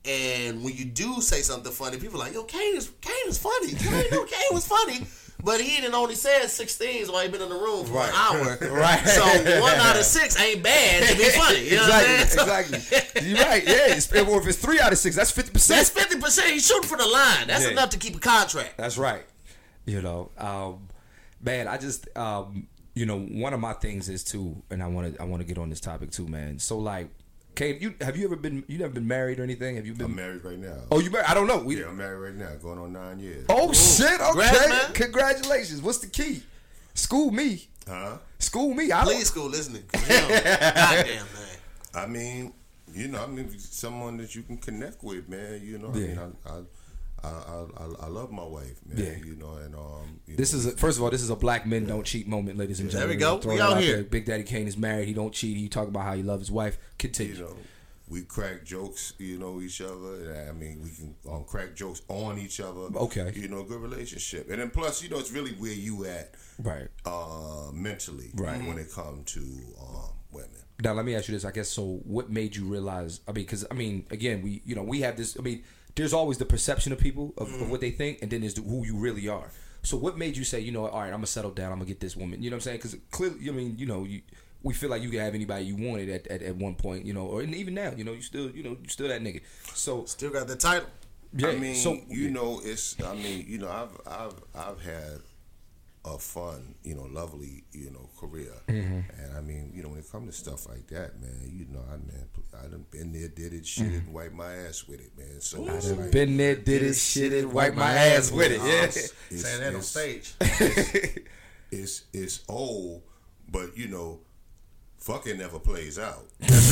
And when you do say something funny, people are like, "Yo, Kane is Kane is funny. I didn't know Kane was funny." But he didn't only said six things while he been in the room for Right. an hour. Right. So one out of six ain't bad to be funny. You know exactly. what I'm saying? So Exactly. You're right. Yeah. It's, or if it's three out of six, that's fifty percent. that's fifty percent. He's shooting for the line. That's Yeah. enough to keep a contract. That's right. You know, um, man, I just, um, you know, one of my things is too, and I want to, I want to get on this topic too, man. So like, Kate, you have you ever been, you never been married or anything? Have you been? I'm married right now. Oh, you married? I don't know. We, Yeah, I'm married right now, going on nine years. Oh shit! Okay, Congrats, man. congratulations. What's the key? School me. Huh? School me. I Please, school listening. 'Cause, you know, goddamn man. I mean, you know, I mean, someone that you can connect with, man. You know, Yeah. I mean, I, I, I, I, I love my wife, man. Yeah. You know, and um, you This know, is a, first of all, this is a black men don't cheat moment, ladies and There gentlemen. we go. Throwing We it out out here. there. Big Daddy Kane is married. He don't cheat. He talk about how he loves his wife. Continue. you know, we crack jokes, you know, each other. I mean, we can um, crack jokes on each other. Okay. You know, good relationship, and then plus, you know, it's really where you at, Right. uh, mentally, Right. when it comes to um, women. Now let me ask you this. I guess so. What made you realize? I mean, because I mean, again, we you know we have this. I mean, there's always the perception of people of, of what they think, and then there's the, who you really are. So what made you say, you know, all right, I'm gonna settle down. I'm gonna get this woman. You know what I'm saying? Because clearly, I mean, you know, you. We feel like you could have anybody you wanted at, at, at one point, you know, or and even now, you know, you still, you know, you still that nigga. So Still got the title. yeah, I mean, so you know, it's. I mean, you know, I've I've I've had a fun, you know, lovely, you know, career, Mm-hmm. and I mean, you know, when it comes to stuff like that, man, you know, I man, I done been there, did it, shit it, and wiped my ass with it, man. So I it's done like, been there, did it, shit it, wipe my ass with it. Yeah, it's, Saying that on it's, stage. it's, it's it's old, but you know, fucking never plays out.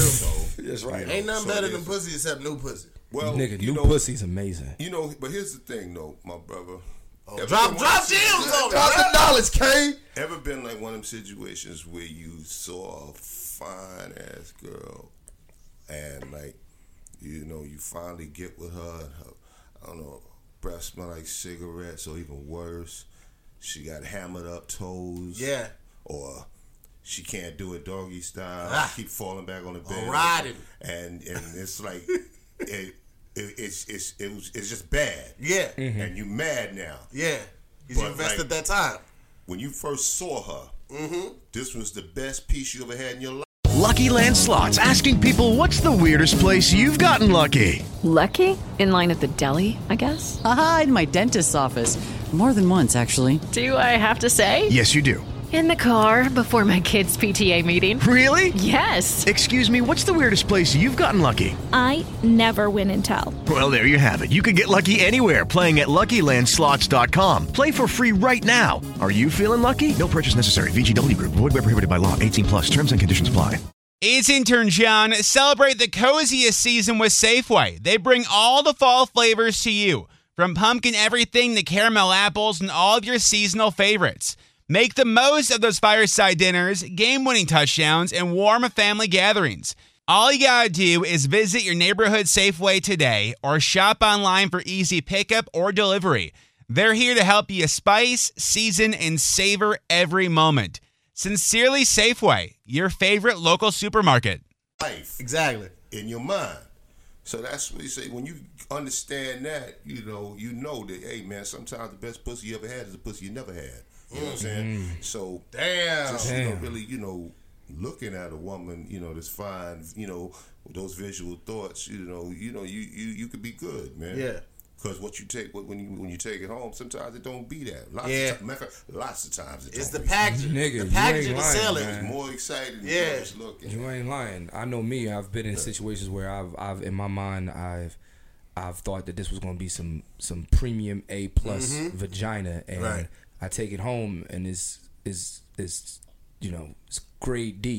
So, That's right. you know, Ain't nothing so better it than is- pussy except new pussy. Well, nigga, you new know, pussy's amazing. You know, but here's the thing, though, my brother. Oh, Ever drop been drop one of them gems situ- on me. Drop the bruh. knowledge, Kane. Ever been like one of them situations where you saw a fine ass girl and like, you know, you finally get with her and her, I don't know, breath smell like cigarettes or even worse, she got hammered up toes. Yeah. Or she can't do it doggy style. Ah. Keep falling back on the bed. riding. And and it's like it, it it's it's it was it's just bad. Yeah. And you mad now. Yeah. Because you But, invested like- that time. When you first saw her, Mm-hmm. this was the best piece you ever had in your life. Lucky Land Slots, asking people, what's the weirdest place you've gotten lucky? Lucky? In line at the deli, I guess? Aha, in my dentist's office. More than once, actually. Do I have to say? Yes, you do. In the car before my kids' P T A meeting. Really? Yes. Excuse me, what's the weirdest place you've gotten lucky? I never win and tell. Well, there you have it. You can get lucky anywhere, playing at Lucky Land Slots dot com. Play for free right now. Are you feeling lucky? No purchase necessary. V G W Group. Void where prohibited by law. eighteen plus. Terms and conditions apply. It's intern John. Celebrate the coziest season with Safeway. They bring all the fall flavors to you, from pumpkin everything to caramel apples and all of your seasonal favorites. Make the most of those fireside dinners, game-winning touchdowns, and warm family gatherings. All you gotta do is visit your neighborhood Safeway today or shop online for easy pickup or delivery. They're here to help you spice, season, and savor every moment. Sincerely Safeway, your favorite local supermarket. Life Exactly. in your mind. So that's what you say. When you understand that, you know, you know that, hey, man, sometimes the best pussy you ever had is the pussy you never had. You know what I'm saying? So, Damn. just, you know, really, you know, looking at a woman, you know, that's fine, you know, with those visual thoughts, you know, you know, you you, you could be good, man. Yeah. Because what you take, when you when you take it home, sometimes it don't be that. Lots Yeah. of times, matter of fact, lots of times it It's the don't be. packaging. Nigga, the you packaging ain't to lying, sell it. man. It's more exciting than Yeah. just looking. You ain't lying. I know me. I've been in situations where I've, I've in my mind, I've, I've thought that this was going to be some, some premium A plus vagina, and Right. I take it home and it's, is, is, you know, it's grade D.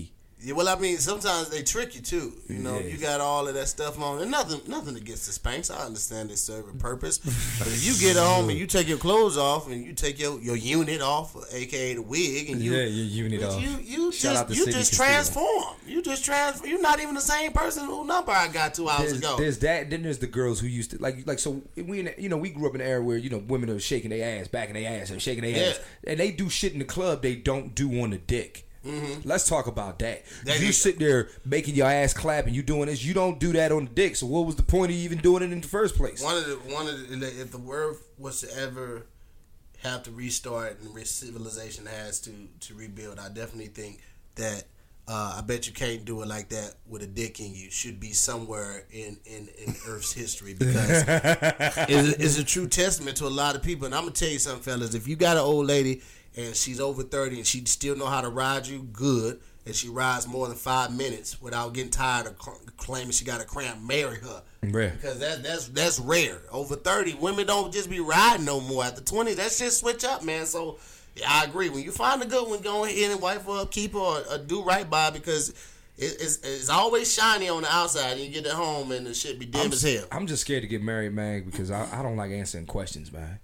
Yeah, well, I mean, sometimes they trick you too. You know, Yeah. you got all of that stuff on, and nothing, nothing against the Spanx. I understand they serve a purpose, but if you get home and you take your clothes off and you take your, your unit off, aka the wig, and you Yeah, your unit off. you you Shout out just to you Sidney just Castillo. transform. You just transform. You're not even the same person who number I got two hours There's, ago. there's that. Then there's the girls who used to like like so we in, you know we grew up in an era where you know women are shaking their ass, backing their ass, and shaking their Yeah. ass, and they do shit in the club they don't do on the dick. Mm-hmm. Let's talk about that. That you is- sit there making your ass clap and you doing this. You don't do that on the dick. So what was the point of you even doing it in the first place? One of the one of the, if the world was to ever have to restart and re- civilization has to to rebuild, I definitely think that uh, I bet you can't do it like that with a dick in you. Should be somewhere in in, in Earth's history because it's, it's a true testament to a lot of people. And I'm gonna tell you something, fellas. If you got an old lady and she's over thirty and she still know how to ride you good, and she rides more than five minutes without getting tired of cl- claiming she got a cramp, marry her. Rare. Because that, that's that's rare. Over thirty, women don't just be riding no more. After twenty, that shit switch up, man. So, yeah, I agree. When you find a good one, go ahead and wife her up, keep her, or, or do right by, because it, it's, it's always shiny on the outside, and you get it home, and the shit be dim I'm, as hell. I'm just scared to get married, man, because I, I don't like answering questions, man.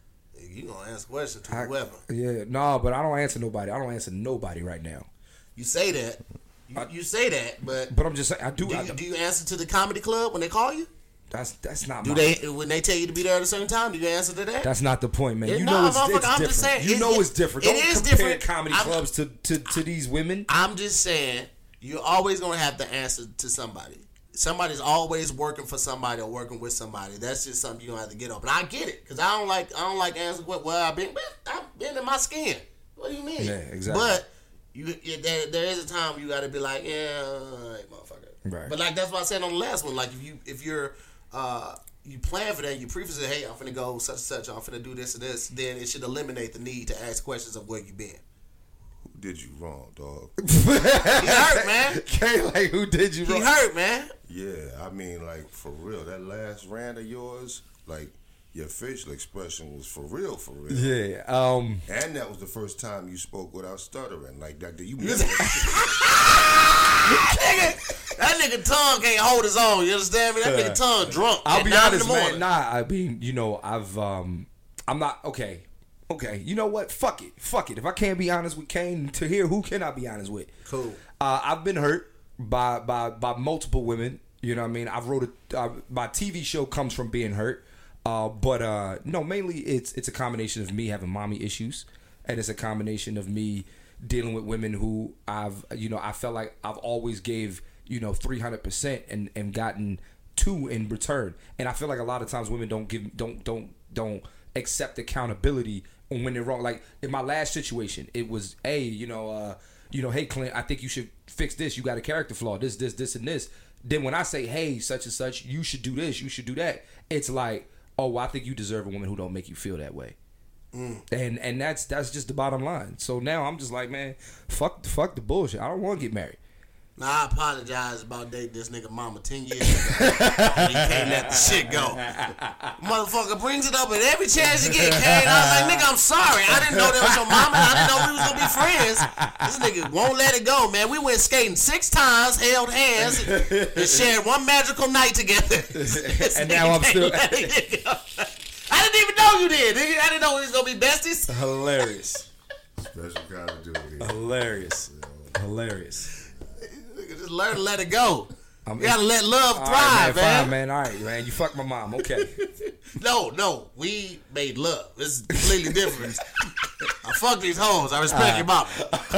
You gonna answer questions to I- whoever. Yeah, no, but I don't answer nobody. I don't answer nobody right now. You say that. You, you say that, but But I'm just saying, I do. do I, you, do you answer to the comedy club when they call you? that's that's not. Do my, they when they tell you to be there at a certain time? Do you answer to that? That's not the point, man. Yeah, You no, know it's, motherfucker, it's I'm different. just saying, you it- know it- it's different. it Don't is compare different. comedy I'm- clubs to, to, to these women. I'm just saying, you're always gonna have to answer to somebody. Somebody's always working for somebody or working with somebody. That's just something you don't have to get on. But I get it, because I don't like I don't like answering what well I've been I've been in my skin. What do you mean? Yeah, exactly. But you yeah, there, there is a time you got to be like, yeah, all right, motherfucker. Right. But like that's what I said on the last one. Like if you if you're uh, you plan for that, you preface it, hey, I'm finna go such and such, I'm finna do this and this, then it should eliminate the need to ask questions of where you been. Who did you wrong, dog? He hurt, man. Okay, like who did you He wrong? hurt, man. Yeah, I mean, like, for real, that last rant of yours, like, your facial expression was for real, for real. Yeah. Um. And that was the first time you spoke without stuttering. Like, that, you meant nigga, that nigga tongue can't hold his own. You understand me? That nigga tongue drunk. I'll at be nine in honest, the man. morning. Nah, I mean, you know, I've um, I'm not okay. Okay, you know what? Fuck it, fuck it. If I can't be honest with Kane, to hear who can I be honest with? Cool. Uh, I've been hurt by by by multiple women. You know what I mean? I've wrote a uh, my T V show comes from being hurt. Uh, but uh, no, mainly it's it's a combination of me having mommy issues, and it's a combination of me dealing with women who I've you know I felt like I've always gave you know three hundred percent and and gotten two in return, and I feel like a lot of times women don't give don't don't don't accept accountability when they're wrong. Like in my last situation, it was hey you know uh, you know hey Clint, I think you should fix this. You got a character flaw. This this this and this. Then when I say hey such and such, you should do this. You should do that. It's like oh, well, I think you deserve a woman who don't make you feel that way. Mm. And and that's that's just the bottom line. So now I'm just like, man, fuck fuck the bullshit. I don't want to get married. Now, I apologize about dating this nigga mama ten years ago. He can't let the shit go. Motherfucker brings it up at every chance you get, Kane. I was like, nigga, I'm sorry. I didn't know that was your mama. I didn't know we was going to be friends. This nigga won't let it go, man. We went skating six times, held hands, and shared one magical night together. And now I'm still... I didn't even know you did, nigga. I didn't know we was going to be besties. Hilarious. special kind of duty. Hilarious. Hilarious. Just learn to let it go. I'm, you gotta let love all thrive, right, man, man. Fine, man. All right, man. You fucked my mom. Okay. No, no. We made love. It's completely different. I fuck these hoes. I respect Uh, your mama.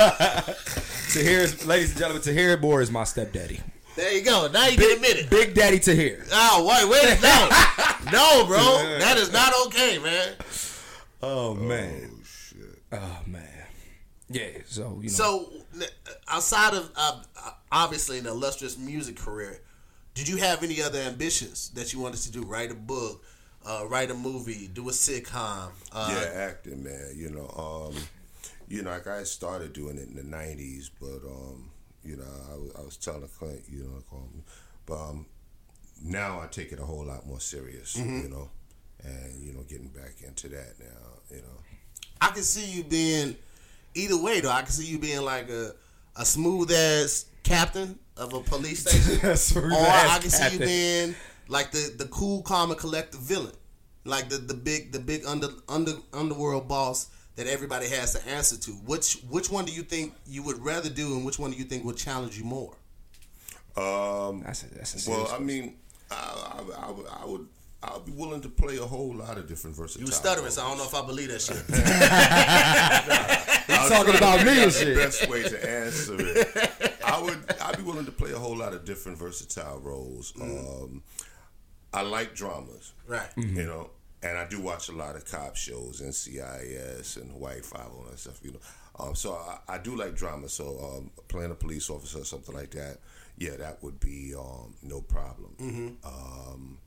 Tahir, ladies and gentlemen, Tahir Moore is my stepdaddy. There you go. Now you Big, get admitted. Big Daddy Tahir. Oh, wait, wait. No. No, bro. That is not okay, man. Oh, man. Oh, shit. Oh, man. Yeah, so, you know. So, outside of uh, obviously an illustrious music career, did you have any other ambitions that you wanted to do? Write a book, uh, write a movie, do a sitcom? Uh, yeah, acting, man. You know, um, you know, like I started doing it in the nineties, but um, you know, I was, I was telling Clint, you know, call me, but um, now I take it a whole lot more serious, Mhm. you know, and you know, getting back into that now, you know. I can see you being either way though. I can see you being like a a smooth ass captain of a police station, or I can see you being like the, the cool, calm, and collected villain, like the, the big the big under under underworld boss that everybody has to answer to. Which which one do you think you would rather do, and which one do you think would challenge you more? Um, that's a, that's a well, question. I mean, I, I, I, would, I would, I'll be willing to play a whole lot of different versatile. You were stuttering, so I don't know if I believe that shit. He's talking about me and shit. The best way to answer it, I would, I'd be willing to play a whole lot of different versatile roles. Mm-hmm. Um, I like dramas, right? Mm-hmm. You know, and I do watch a lot of cop shows, N C I S and Hawaii Five-O and that stuff. You know, um, so I, I do like drama. So um, playing a police officer or something like that. Yeah, that would be um, no problem. Mm-hmm. Um,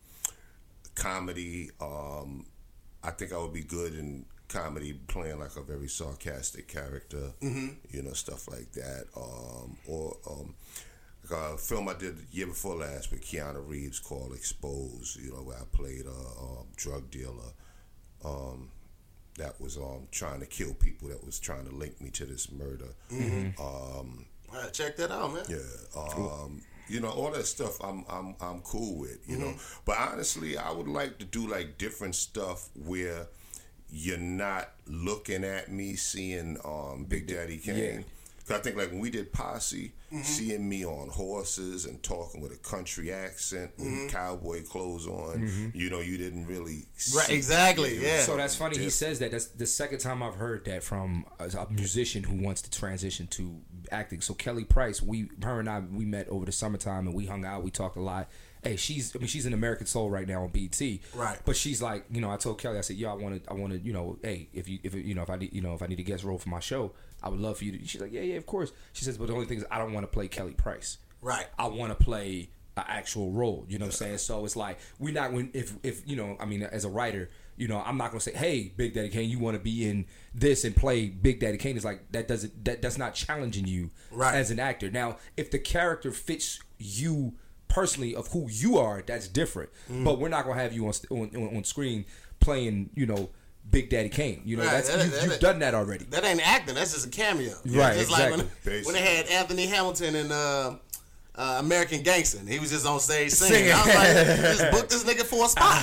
comedy, um, I think I would be good in comedy, playing like a very sarcastic character, mm-hmm. you know, stuff like that. Um, or um, like a film I did the year before last with Keanu Reeves called Exposed, you know, where I played a um, drug dealer um, that was um, trying to kill people, that was trying to link me to this murder. Mm-hmm. Um, All right, check that out, man. Yeah, um, cool. You know, all that stuff I'm I'm I'm cool with, you mm-hmm. know. But honestly, I would like to do like different stuff where you're not looking at me seeing um, Big Daddy Kane. Yeah. Cause I think like when we did Posse, mm-hmm. seeing me on horses and talking with a country accent and mm-hmm. cowboy clothes on, mm-hmm. you know, you didn't really right, see exactly, me. yeah. So that's funny. He says that. That's the second time I've heard that from a, a musician who wants to transition to acting. So Kelly Price, we, her and I, we met over the summertime and we hung out. We talked a lot. Hey, she's, I mean, she's an American Soul right now on B E T. Right. But she's like, you know, I told Kelly, I said, yo, I want to, I want to, you know, hey, if you, if you know, if I need, you know, if I need a guest role for my show, I would love for you to. She's like, yeah, yeah, of course. She says, but the only thing is, I don't want to play Kelly Price. Right. I want to play an actual role. You know what I'm saying? So it's like we're not when if if you know, I mean, as a writer, you know, I'm not gonna say, hey, Big Daddy Kane, you want to be in this and play Big Daddy Kane. It's like that doesn't that that's not challenging you right. as an actor. Now, if the character fits you personally of who you are, that's different. Mm. But we're not gonna have you on on, on screen playing, you know, Big Daddy Kane. You know, right, that's that, you, that, you've that, done that already. That ain't acting. That's just a cameo. Right, just exactly. Like when, when they had Anthony Hamilton and uh, uh, American Gangster, he was just on stage singing. singing. I was like, just book this nigga for a spot.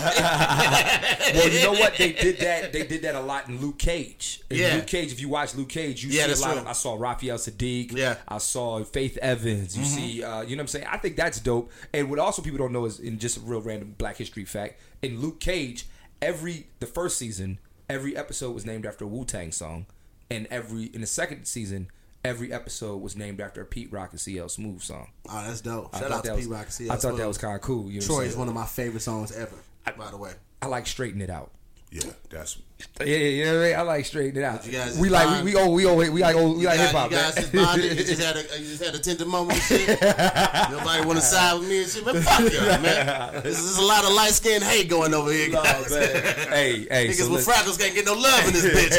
Well, you know what? They did that. They did that a lot in Luke Cage. In yeah. Luke Cage, if you watch Luke Cage, you yeah, see a lot true. of. I saw Raphael Sadiq. Yeah. I saw Faith Evans. You mm-hmm. see, uh, you know what I'm saying? I think that's dope. And what also people don't know is, in just a real random Black History fact, in Luke Cage, every the first season, every episode was named after a Wu-Tang song, and every in the second season, every episode was named after a Pete Rock and C L Smooth song. Oh, that's dope. I Shout out to was, Pete Rock and C L I thought Smooth. that was kind of cool. You know Troy what I'm is saying? one of my favorite songs ever, I, by the way. I like Straighten It Out. Yeah, that's yeah, yeah, you know what I mean? I like Straighten It Out. You guys we like we, we oh we oh we like oh we you like guys, hip hop. You guys just bonded. You just had a you just had a tender moment and shit. Nobody want to side with me and shit. Man, fuck y'all, man. This is a lot of light skinned hate going over here, guys. No, hey, hey, niggas so with freckles can't get no love in this bitch,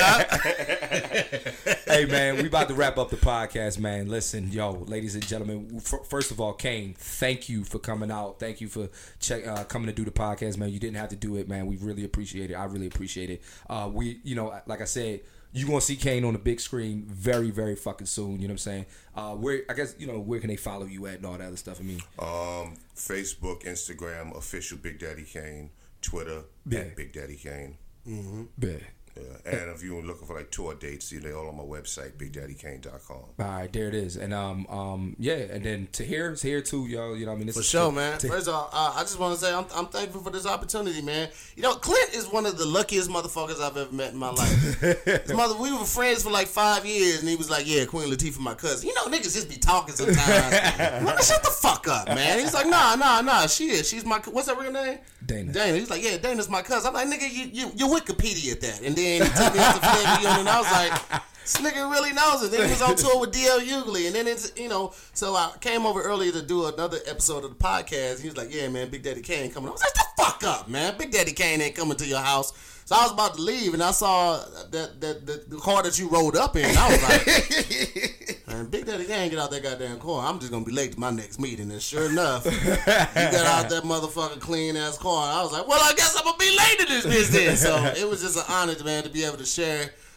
huh? Hey, man, we about to wrap up the podcast, man. Listen, yo, ladies and gentlemen. F- first of all, Kane, thank you for coming out. Thank you for check uh, coming to do the podcast, man. You didn't have to do it, man. We really appreciate it. I really appreciate it. Uh, we, you know, like I said, you're gonna see Kane on the big screen very, very fucking soon. You know what I'm saying? Uh, where I guess you know where can they follow you at and all that other stuff? I mean, um, Facebook, Instagram, official Big Daddy Kane, Twitter, yeah. Big Daddy Kane. Mm-hmm. Yeah. Yeah. And if you're looking for like tour dates, you know, they're all on my website, big daddy kane dot com. All right, there it is. And um um yeah, and then Tahir is here too, yo. You know what I mean? This For is sure, to, man. To, First of all, uh, I just want to say I'm, I'm thankful for this opportunity, man. You know, Clint is one of the luckiest motherfuckers I've ever met in my life. His mother, we were friends for like five years, and he was like, "Yeah, Queen Latifah, my cousin." You know, niggas just be talking sometimes. Man, shut the fuck up, man. He's like, "Nah, nah, nah. She is. She's my. What's her real name? Dana. Dana." He's like, "Yeah, Dana's my cousin." I'm like, "Nigga, you you you Wikipedia at that." And then he took me out to Flavion, and I was like, this nigga really knows it. Then he was on tour with D L Hughley, and then it's, you know, so I came over earlier to do another episode of the podcast. He was like, "Yeah, man, Big Daddy Kane coming." I was like, "The fuck up, man. Big Daddy Kane ain't coming to your house." So I was about to leave, and I saw that that, that the car that you rolled up in. I was like, man, Big Daddy Kane, get out that goddamn car. I'm just gonna be late to my next meeting. And sure enough, you got out that motherfucking clean ass car. I was like, well, I guess I'm gonna be late to this business. So it was just an honor, man, to be able to share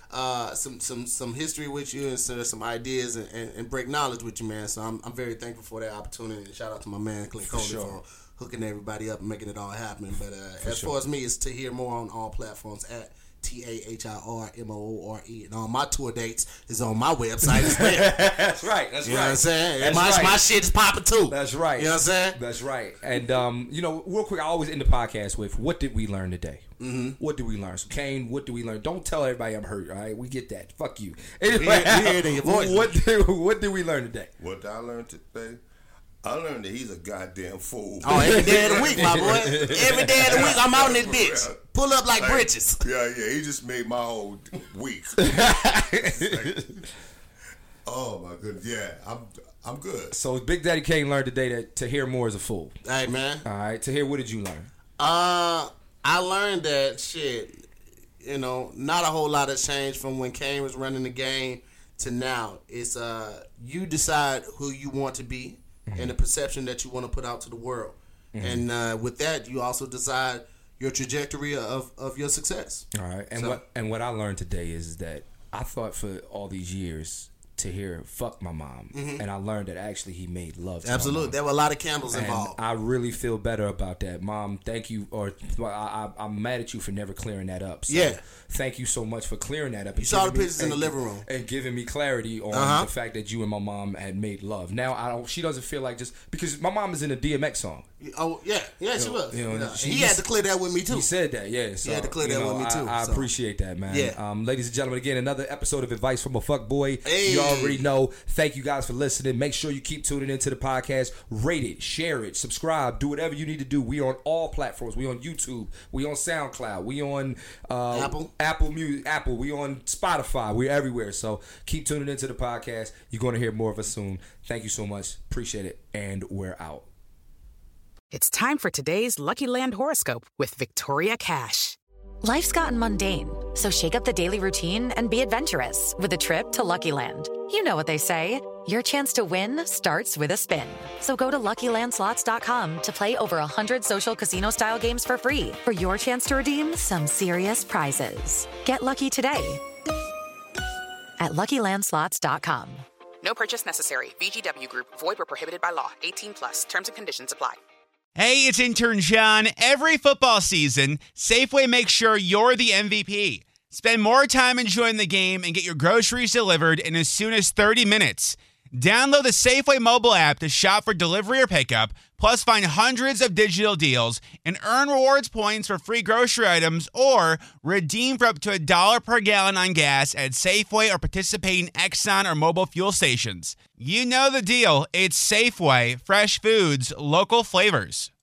uh, some some some history with you and some, some ideas and, and, and break knowledge with you, man. So I'm I'm very thankful for that opportunity. And shout out to my man Clint Cody for, sure. for hooking everybody up and making it all happen. But uh, as sure. far as me, it's to hear more on all platforms at T A H I R M O O R E. And all my tour dates is on my website as well. That's right. That's you right. know what I'm saying? That's my, right. my shit is popping too. That's right. You know what I'm saying? That's right. And, um, you know, real quick, I always end the podcast with, what did we learn today? Mm-hmm. What did we learn? So, Kane, what did we learn? Don't tell everybody I'm hurt, all right? We get that. Fuck you. Anyway, we hear, we hear it in your voice. What did, what did we learn today? What did I learn today? I learned that he's a goddamn fool. Oh, every day of the week, my boy. Every day of the week, I'm out in this bitch. Pull up like, like britches. Yeah, yeah. He just made my whole week. Like, oh my goodness. Yeah, I'm I'm good. So Big Daddy Kane learned today that to hear more is a fool. Hey, man. All right. To hear, what did you learn? Uh, I learned that shit. You know, not a whole lot has changed from when Kane was running the game to now. It's uh, you decide who you want to be. Mm-hmm. And the perception that you want to put out to the world. Mm-hmm. And uh, with that, you also decide your trajectory of, of your success. All right. And so, what and what I learned today is that I thought for all these years to hear "fuck my mom," mm-hmm. and I learned that actually he made love to absolutely. my mom. There were a lot of candles and involved. I really feel better about that, Mom. Thank you. Or I, I, I'm mad at you for never clearing that up. So yeah. Thank you so much for clearing that up. You saw the pictures in the living room and giving me clarity on uh-huh. the fact that you and my mom had made love. Now I don't. She doesn't feel like just because my mom is in a D M X song. Oh yeah, yeah, she you know, was. You know, yeah. she, he had to clear that with me too. He said that, yeah. So, he had to clear that know, with me too. I, I so. appreciate that, man. Yeah. Um, ladies and gentlemen, again, another episode of Advice from a Fuck Boy. Hey. You already know. Thank you guys for listening. Make sure you keep tuning into the podcast. Rate it, share it, subscribe, do whatever you need to do. We on all platforms. We on YouTube. We on SoundCloud. We on uh, Apple, Apple Music, Apple. We on Spotify. We're everywhere. So keep tuning into the podcast. You're going to hear more of us soon. Thank you so much. Appreciate it. And we're out. It's time for today's Lucky Land horoscope with Victoria Cash. Life's gotten mundane, so shake up the daily routine and be adventurous with a trip to Lucky Land. You know what they say, your chance to win starts with a spin. So go to Lucky Land Slots dot com to play over one hundred social casino-style games for free for your chance to redeem some serious prizes. Get lucky today at Lucky Land Slots dot com. No purchase necessary. V G W Group. Void where prohibited by law. eighteen plus. Terms and conditions apply. Hey, it's intern John. Every football season, Safeway makes sure you're the M V P. Spend more time enjoying the game and get your groceries delivered in as soon as thirty minutes. Download the Safeway mobile app to shop for delivery or pickup, plus find hundreds of digital deals and earn rewards points for free grocery items or redeem for up to a dollar per gallon on gas at Safeway or participating Exxon or mobile fuel stations. You know the deal. It's Safeway, fresh foods, local flavors.